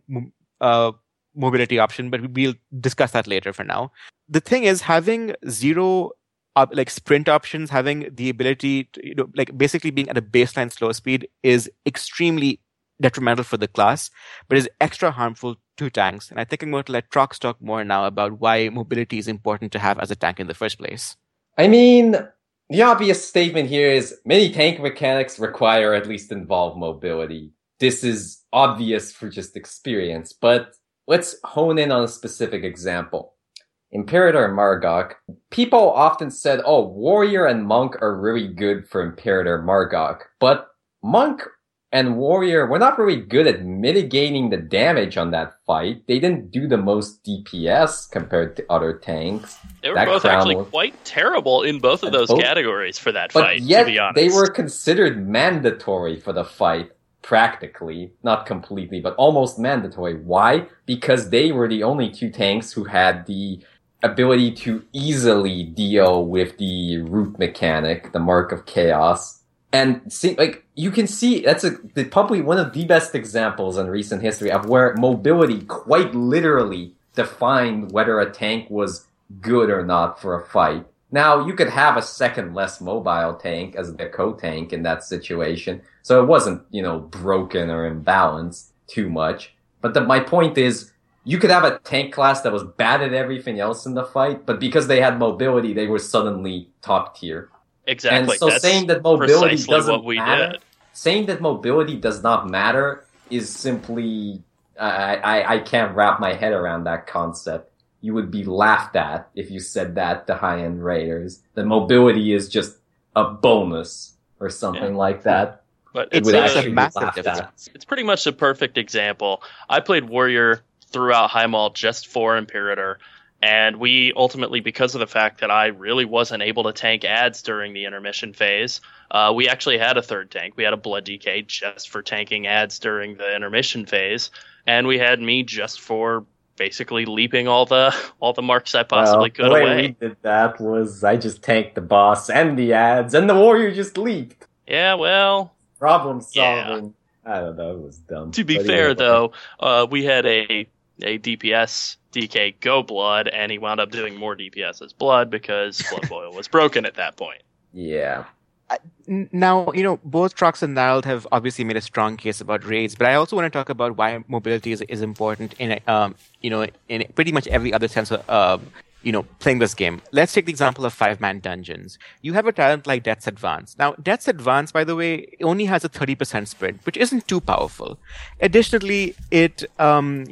mobility option, but we'll discuss that later for now. The thing is, having zero sprint options, having the ability to, basically being at a baseline slow speed is extremely detrimental for the class, but is extra harmful to tanks. And I think I'm going to let Trox talk more now about why mobility is important to have as a tank in the first place. I mean, the obvious statement here is many tank mechanics require at least involve mobility. This is obvious for just experience, but let's hone in on a specific example. Imperator Margok, people often said, oh, Warrior and Monk are really good for Imperator Margok, but Monk and Warrior were not really good at mitigating the damage on that fight. They didn't do the most DPS compared to other tanks. They were both actually quite terrible in both of those categories for that fight, but yet to be honest. They were considered mandatory for the fight, practically. Not completely, but almost mandatory. Why? Because they were the only two tanks who had the ability to easily deal with the root mechanic, the Mark of Chaos. And see, you can see that's probably one of the best examples in recent history of where mobility quite literally defined whether a tank was good or not for a fight. Now, you could have a second less mobile tank as the co-tank in that situation, so it wasn't, broken or imbalanced too much. But my point is, you could have a tank class that was bad at everything else in the fight, but because they had mobility, they were suddenly top tier. Exactly. And so that's saying that mobility what we matter, did. saying that mobility does not matter is simply, I can't wrap my head around that concept. You would be laughed at if you said that to high-end raiders. That mobility is just a bonus or something like that. But it's a massive difference. It's pretty much a perfect example. I played Warrior throughout High Mall just for Imperator, and we ultimately, because of the fact that I really wasn't able to tank ads during the intermission phase, we actually had a third tank. We had a Blood DK just for tanking ads during the intermission phase, and we had me just for basically leaping all the marks I possibly could away. The way we did that was I just tanked the boss and the ads, and the Warrior just leaped. Yeah, well, problem solving. Yeah. I don't know, it was dumb. To be fair, though, we had a DPS DK go Blood, and he wound up doing more DPS as Blood because Blood Boil was broken at that point. Yeah. Now, both Trox and Narald have obviously made a strong case about raids, but I also want to talk about why mobility is important in in pretty much every other sense of playing this game. Let's take the example of 5-man dungeons. You have a talent like Death's Advance. Now, Death's Advance, by the way, only has a 30% sprint, which isn't too powerful. Additionally, it's on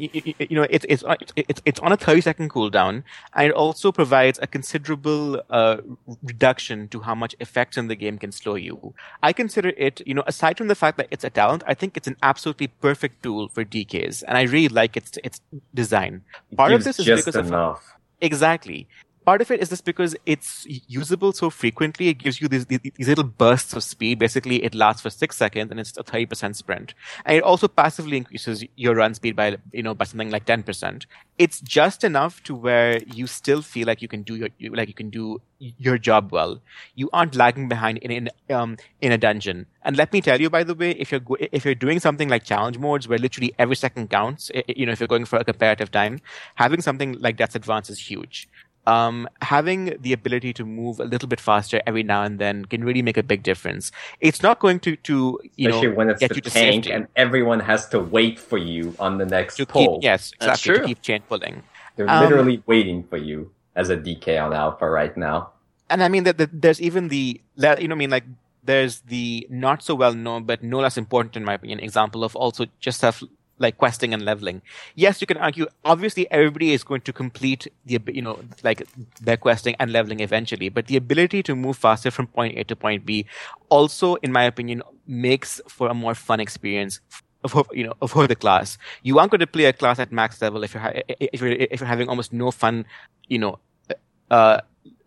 a 30-second cooldown, and it also provides a considerable reduction to how much effects in the game can slow you. I consider it, aside from the fact that it's a talent, I think it's an absolutely perfect tool for DKs, and I really like its design. Part of this is just because enough. Exactly. Part of it is just because it's usable so frequently. It gives you these little bursts of speed. Basically, it lasts for 6 seconds and it's a 30% sprint. And it also passively increases your run speed by something like 10%. It's just enough to where you still feel like you can do your job well. You aren't lagging behind in a dungeon. And let me tell you, by the way, if you're doing something like challenge modes where literally every second counts, if you're going for a comparative time, having something like Death's Advance is huge. Having the ability to move a little bit faster every now and then can really make a big difference. It's not going to especially when it's get the you to tank safety. and everyone has to wait for you on the next To pull. yes, That's exactly. To true. keep chain pulling. They're literally waiting for you as a DK on Alpha right now. And I mean that there's even there's the not so well known but no less important in my opinion example of also just stuff like questing and leveling. Yes, you can argue, obviously everybody is going to complete their questing and leveling eventually, but the ability to move faster from point A to point B also, in my opinion, makes for a more fun experience for the class. You aren't going to play a class at max level if you're having almost no fun,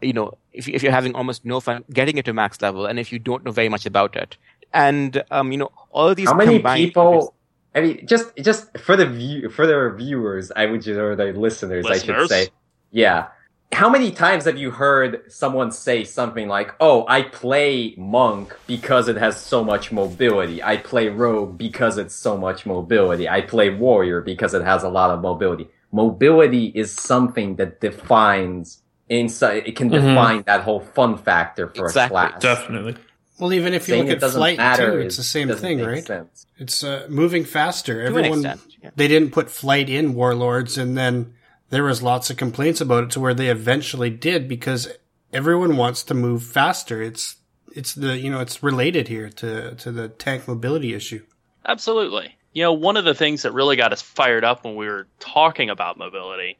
if you're having almost no fun getting it to max level, and if you don't know very much about it, and all of these. How many people? I mean, just for the viewers, or the listeners, I should say, yeah. How many times have you heard someone say something like, "Oh, I play monk because it has so much mobility. I play rogue because it's so much mobility. I play warrior because it has a lot of mobility." Mobility is something that defines inside. It can define that whole fun factor for a class. Definitely. Well, even if you look at flight too, it's the same thing, right? Sense. It's moving faster. To an extent, yeah. They didn't put flight in Warlords, and then there was lots of complaints about it to where they eventually did, because everyone wants to move faster. It's it's related here to the tank mobility issue. Absolutely. One of the things that really got us fired up when we were talking about mobility,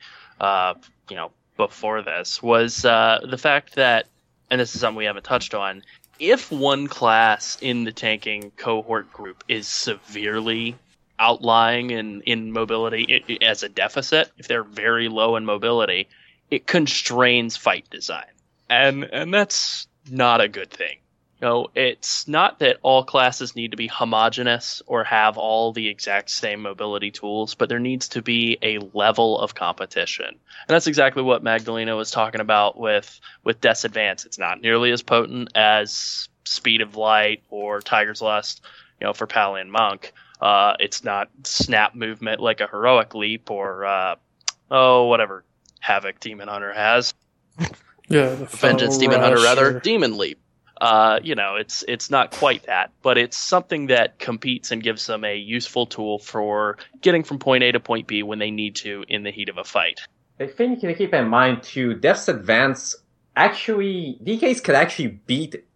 before this was the fact that, and this is something we haven't touched on, if one class in the tanking cohort group is severely outlying in mobility as a deficit, if they're very low in mobility, it constrains fight design. And that's not a good thing. It's not that all classes need to be homogeneous or have all the exact same mobility tools, but there needs to be a level of competition. And that's exactly what Magdalena was talking about with Death's Advance. It's not nearly as potent as Speed of Light or Tiger's Lust, for Paladin Monk. It's not snap movement like a Heroic Leap or, whatever Havoc Demon Hunter has. Yeah, the Vengeance Demon Hunter, rather. Demon Leap. It's not quite that, but it's something that competes and gives them a useful tool for getting from point A to point B when they need to in the heat of a fight. I think you can keep in mind too, Death's Advance DKs could actually beat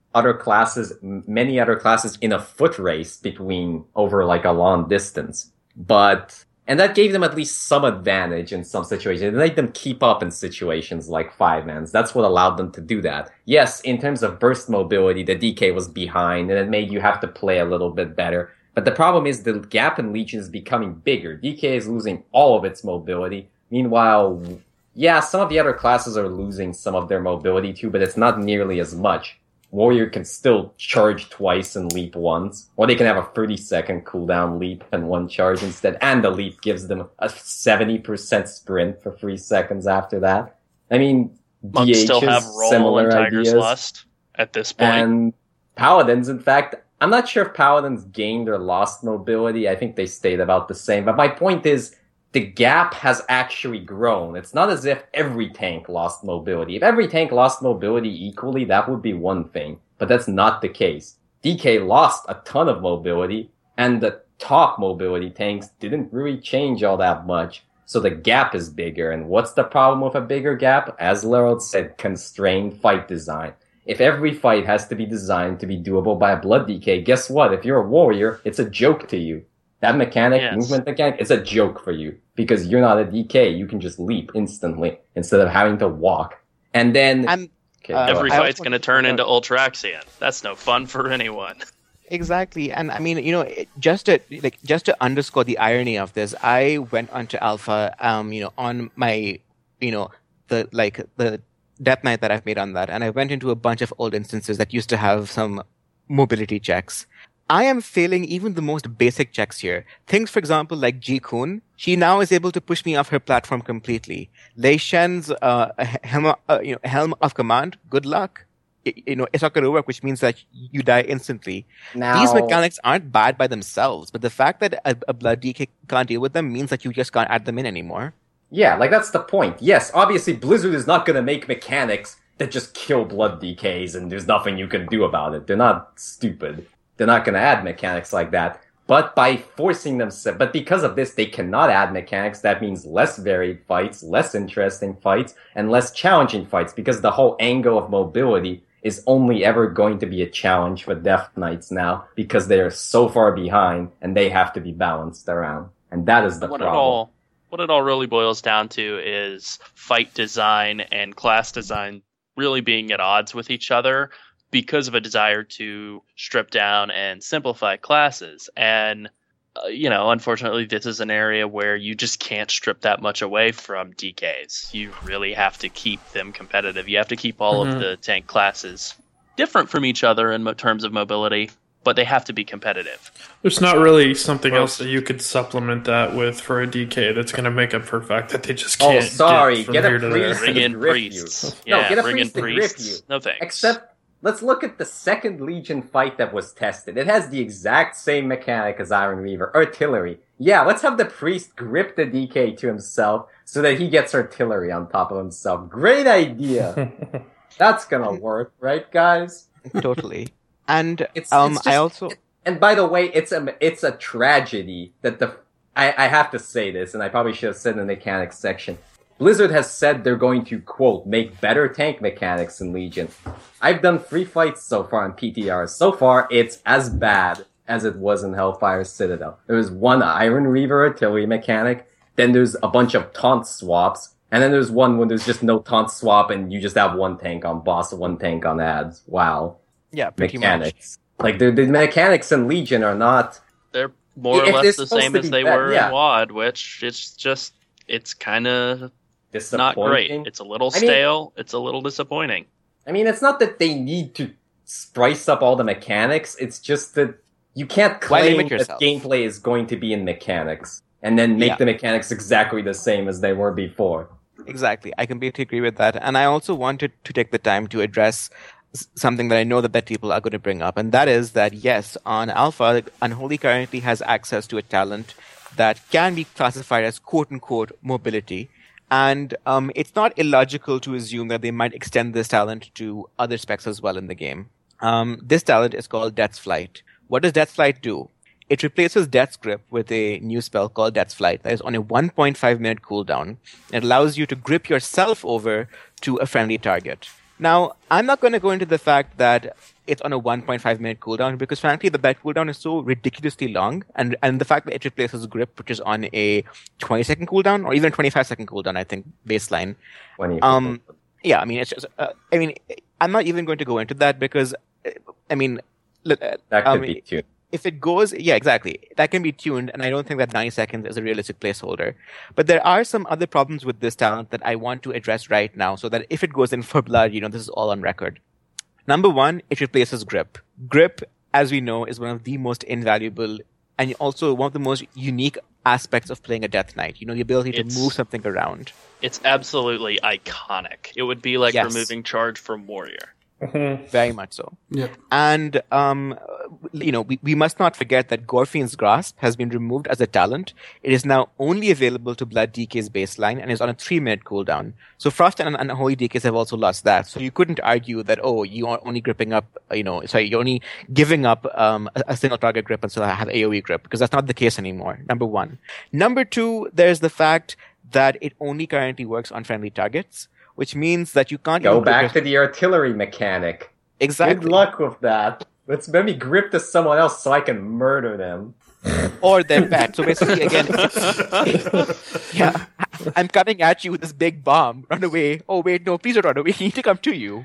many other classes in a foot race over like a long distance. And that gave them at least some advantage in some situations. It made them keep up in situations like 5-mans. That's what allowed them to do that. Yes, in terms of burst mobility, the DK was behind, and it made you have to play a little bit better. But the problem is the gap in Legion is becoming bigger. DK is losing all of its mobility. Meanwhile, yeah, some of the other classes are losing some of their mobility too, but it's not nearly as much. Warrior can still charge twice and leap once, or they can have a 30-second cooldown leap and one charge instead, and the leap gives them a 70% sprint for 3 seconds after that. I mean, Monks still have roll and Tiger's Lust at this point. And Paladins, in fact, I'm not sure if Paladins gained or lost mobility. I think they stayed about the same. But my point is, the gap has actually grown. It's not as if every tank lost mobility. If every tank lost mobility equally, that would be one thing. But that's not the case. DK lost a ton of mobility, and the top mobility tanks didn't really change all that much. So the gap is bigger. And what's the problem with a bigger gap? As Lerald said, constrained fight design. If every fight has to be designed to be doable by a blood DK, guess what? If you're a warrior, it's a joke to you. That movement mechanic, is a joke for you. Because you're not a DK, you can just leap instantly instead of having to walk. And then... every fight's going to turn into Ultraxian. That's no fun for anyone. Exactly. And I mean, just to underscore the irony of this, I went onto Alpha, on my, the Death Knight that I've made on that, and I went into a bunch of old instances that used to have some mobility checks. I am failing even the most basic checks here. Things, for example, like Ji Kun. She now is able to push me off her platform completely. Lei Shen's Helm of Command. Good luck. Isakarua, which means that you die instantly. Now, these mechanics aren't bad by themselves, but the fact that a Blood DK can't deal with them means that you just can't add them in anymore. Yeah, that's the point. Yes, obviously Blizzard is not going to make mechanics that just kill Blood DKs and there's nothing you can do about it. They're not stupid. They're not going to add mechanics like that. But by forcing them, but because of this, they cannot add mechanics. That means less varied fights, less interesting fights, and less challenging fights, because the whole angle of mobility is only ever going to be a challenge for Death Knights now, because they are so far behind and they have to be balanced around. And that is the problem. What it all really boils down to is fight design and class design really being at odds with each other, because of a desire to strip down and simplify classes. And unfortunately, this is an area where you just can't strip that much away from DKs. You really have to keep them competitive. You have to keep all of the tank classes different from each other in terms of mobility, but they have to be competitive. There's not really something else that you could supplement that with for a DK that's going to make up for the fact that they just can't. Get a priest bring in priests. Yeah, get a bring priest in to grip priests. you. No thanks. Except, let's look at the second Legion fight that was tested. It has the exact same mechanic as Iron Reaver, artillery. Yeah, let's have the priest grip the DK to himself so that he gets artillery on top of himself. Great idea. That's gonna work, right, guys? Totally. And And by the way, it's a tragedy that I have to say this, and I probably should have said in the mechanics section. Blizzard has said they're going to, quote, make better tank mechanics in Legion. I've done 3 fights so far in PTRs. So far, it's as bad as it was in Hellfire Citadel. There was one Iron Reaver artillery mechanic, then there's a bunch of taunt swaps, and then there's one when there's just no taunt swap and you just have one tank on boss, one tank on ads. Wow. Yeah, pretty mechanics. Like, the mechanics in Legion are not... They're more or less the same as they were in WoD, which it's kind of not great. It's a little stale. It's a little disappointing. I mean, it's not that they need to spice up all the mechanics. It's just that you can't claim that gameplay is going to be in mechanics and then make the mechanics exactly the same as they were before. Exactly. I completely agree with that. And I also wanted to take the time to address something that I know that people are going to bring up, and that is that, yes, on Alpha, Unholy currently has access to a talent that can be classified as quote-unquote mobility, and it's not illogical to assume that they might extend this talent to other specs as well in the game. This talent is called Death's Flight. What does Death's Flight do? It replaces Death's Grip with a new spell called Death's Flight that is on a 1.5 minute cooldown. It allows you to grip yourself over to a friendly target. Now, I'm not going to go into the fact that it's on a 1.5 minute cooldown because frankly that cooldown is so ridiculously long, and the fact that it replaces grip, which is on a 20-second cooldown or even 25-second cooldown, I think, baseline. Yeah, I mean, it's just, I'm not even going to go into that because, that could be tuned. If it goes, yeah, exactly. That can be tuned, and I don't think that 90 seconds is a realistic placeholder. But there are some other problems with this talent that I want to address right now so that if it goes in for blood, this is all on record. Number one, it replaces grip. Grip, as we know, is one of the most invaluable and also one of the most unique aspects of playing a Death Knight. The ability to move something around. It's absolutely iconic. It would be like removing charge from Warrior. Very much so. Yeah. And, we must not forget that Gorfine's Grasp has been removed as a talent. It is now only available to Blood DK's baseline and is on a 3-minute cooldown. So Frost and Unholy DKs have also lost that. So you couldn't argue that, you are only gripping up, you're only giving up a single target grip until I have AoE grip, because that's not the case anymore, number one. Number two, there's the fact that it only currently works on friendly targets, which means that you can't go back to the artillery mechanic. Exactly. Good luck with that. Let's maybe grip to someone else so I can murder them. Or their pet. So basically, again, I'm coming at you with this big bomb. Run away. Oh, wait, no, please don't run away. I need to come to you.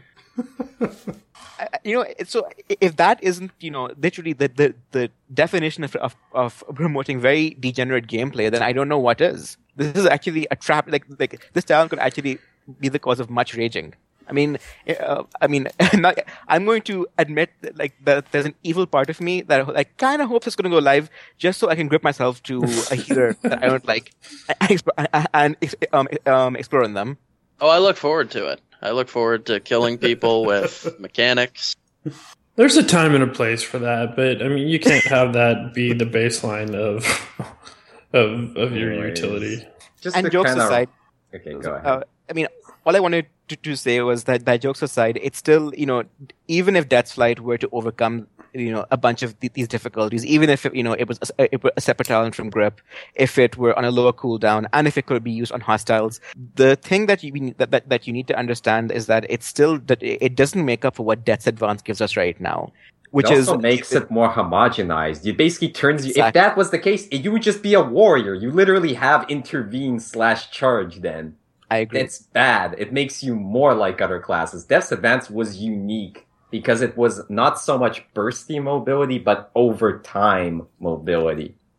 So if that isn't, literally the definition of promoting very degenerate gameplay, then I don't know what is. This is actually a trap. Like this talent could actually be the cause of much raging. I'm going to admit that there's an evil part of me that kind of hopes it's going to go live just so I can grip myself to a healer that I don't like and explore on them. Oh, I look forward to it. I look forward to killing people with mechanics. There's a time and a place for that, but you can't have that be the baseline of your utility. Just and jokes aside, okay, go ahead. All I wanted to say was that jokes aside, it's still, even if Death's Flight were to overcome, a bunch of these difficulties, even if, it was a separate talent from grip, if it were on a lower cooldown, and if it could be used on hostiles, the thing that you need to understand is that it's still, that it doesn't make up for what Death's Advance gives us right now. Which it also makes it more homogenized. It basically turns you, exactly. If that was the case, you would just be a warrior. You literally have intervene/charge then. I agree. It's bad. It makes you more like other classes. Death's Advance was unique because it was not so much bursty mobility, but over time mobility.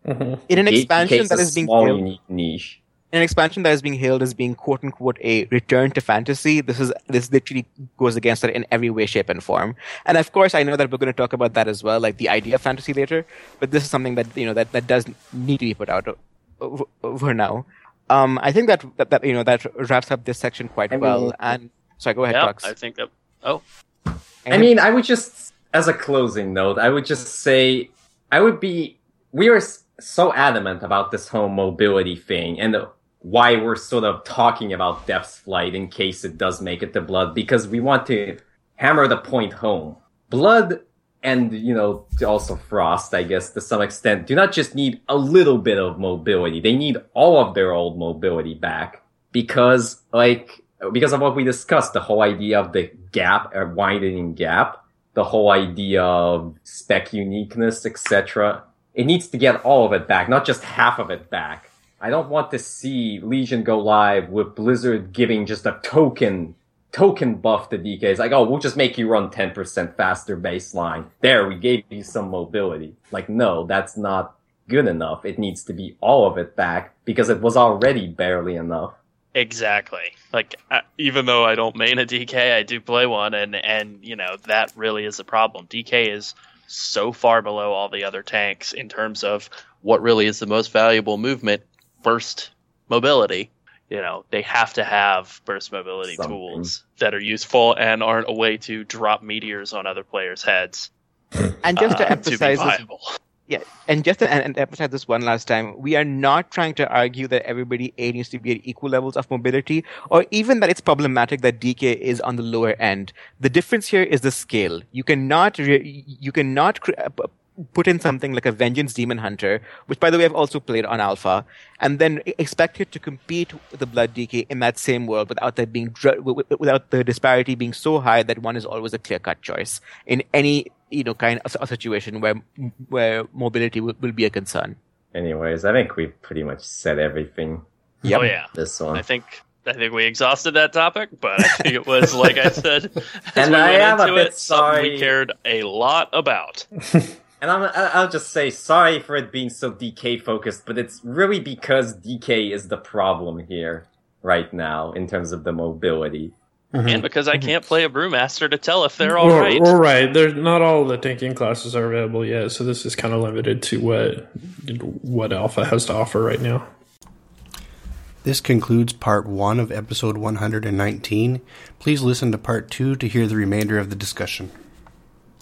In an DK expansion is that a is being small, hailed, unique niche. in an expansion that is being hailed as being quote unquote a return to fantasy, this literally goes against that in every way, shape, and form. And of course, I know that we're going to talk about that as well, like the idea of fantasy later. But this is something that that does need to be put out for now. I think that wraps up this section quite well. And sorry, go ahead, Yeah, Crux. I think that. Oh, I mean, I would just, as a closing note, I would just say, we are so adamant about this whole mobility thing and why we're sort of talking about Death's Flight in case it does make it to Blood, because we want to hammer the point home. Blood and, also Frost, I guess, to some extent, do not just need a little bit of mobility. They need all of their old mobility back because of what we discussed, the whole idea of the gap, or widening gap, the whole idea of spec uniqueness, etc. It needs to get all of it back, not just half of it back. I don't want to see Legion go live with Blizzard giving just a token buff to DK. It's like, oh, we'll just make you run 10% faster baseline. There, we gave you some mobility. Like, no, that's not good enough. It needs to be all of it back because it was already barely enough. exactly. Like, even though I don't main a DK, I do play one, and that really is a problem. DK is so far below all the other tanks in terms of What really is the most valuable movement? burst mobility. They have to have burst mobility Something. tools that are useful and aren't a way to drop meteors on other players' heads. And just to to be emphasize this, viable. and emphasize this one last time, we are not trying to argue that everybody needs to be at equal levels of mobility, or even that it's problematic that DK is on the lower end. The difference here is the scale. You cannot put in something like a Vengeance Demon Hunter, which, by the way, I've also played on Alpha, and then expect it to compete with the Blood DK in that same world without without the disparity being so high that one is always a clear-cut choice in any kind of a situation where mobility will be a concern. Anyways, I think we've pretty much said everything. Yep. Oh yeah, This one. I think we exhausted that topic, but I think it was, like I said, as And we I went am a into bit it, something we sorry. cared a lot about. And I'll just say sorry for it being so DK focused, but it's really because DK is the problem here right now in terms of the mobility. And because I can't play a Brewmaster to tell if they're all right. All right. There's not all the tanking classes are available yet, so this is kind of limited to what Alpha has to offer right now. This concludes part 1 of episode 119. Please listen to part 2 to hear the remainder of the discussion.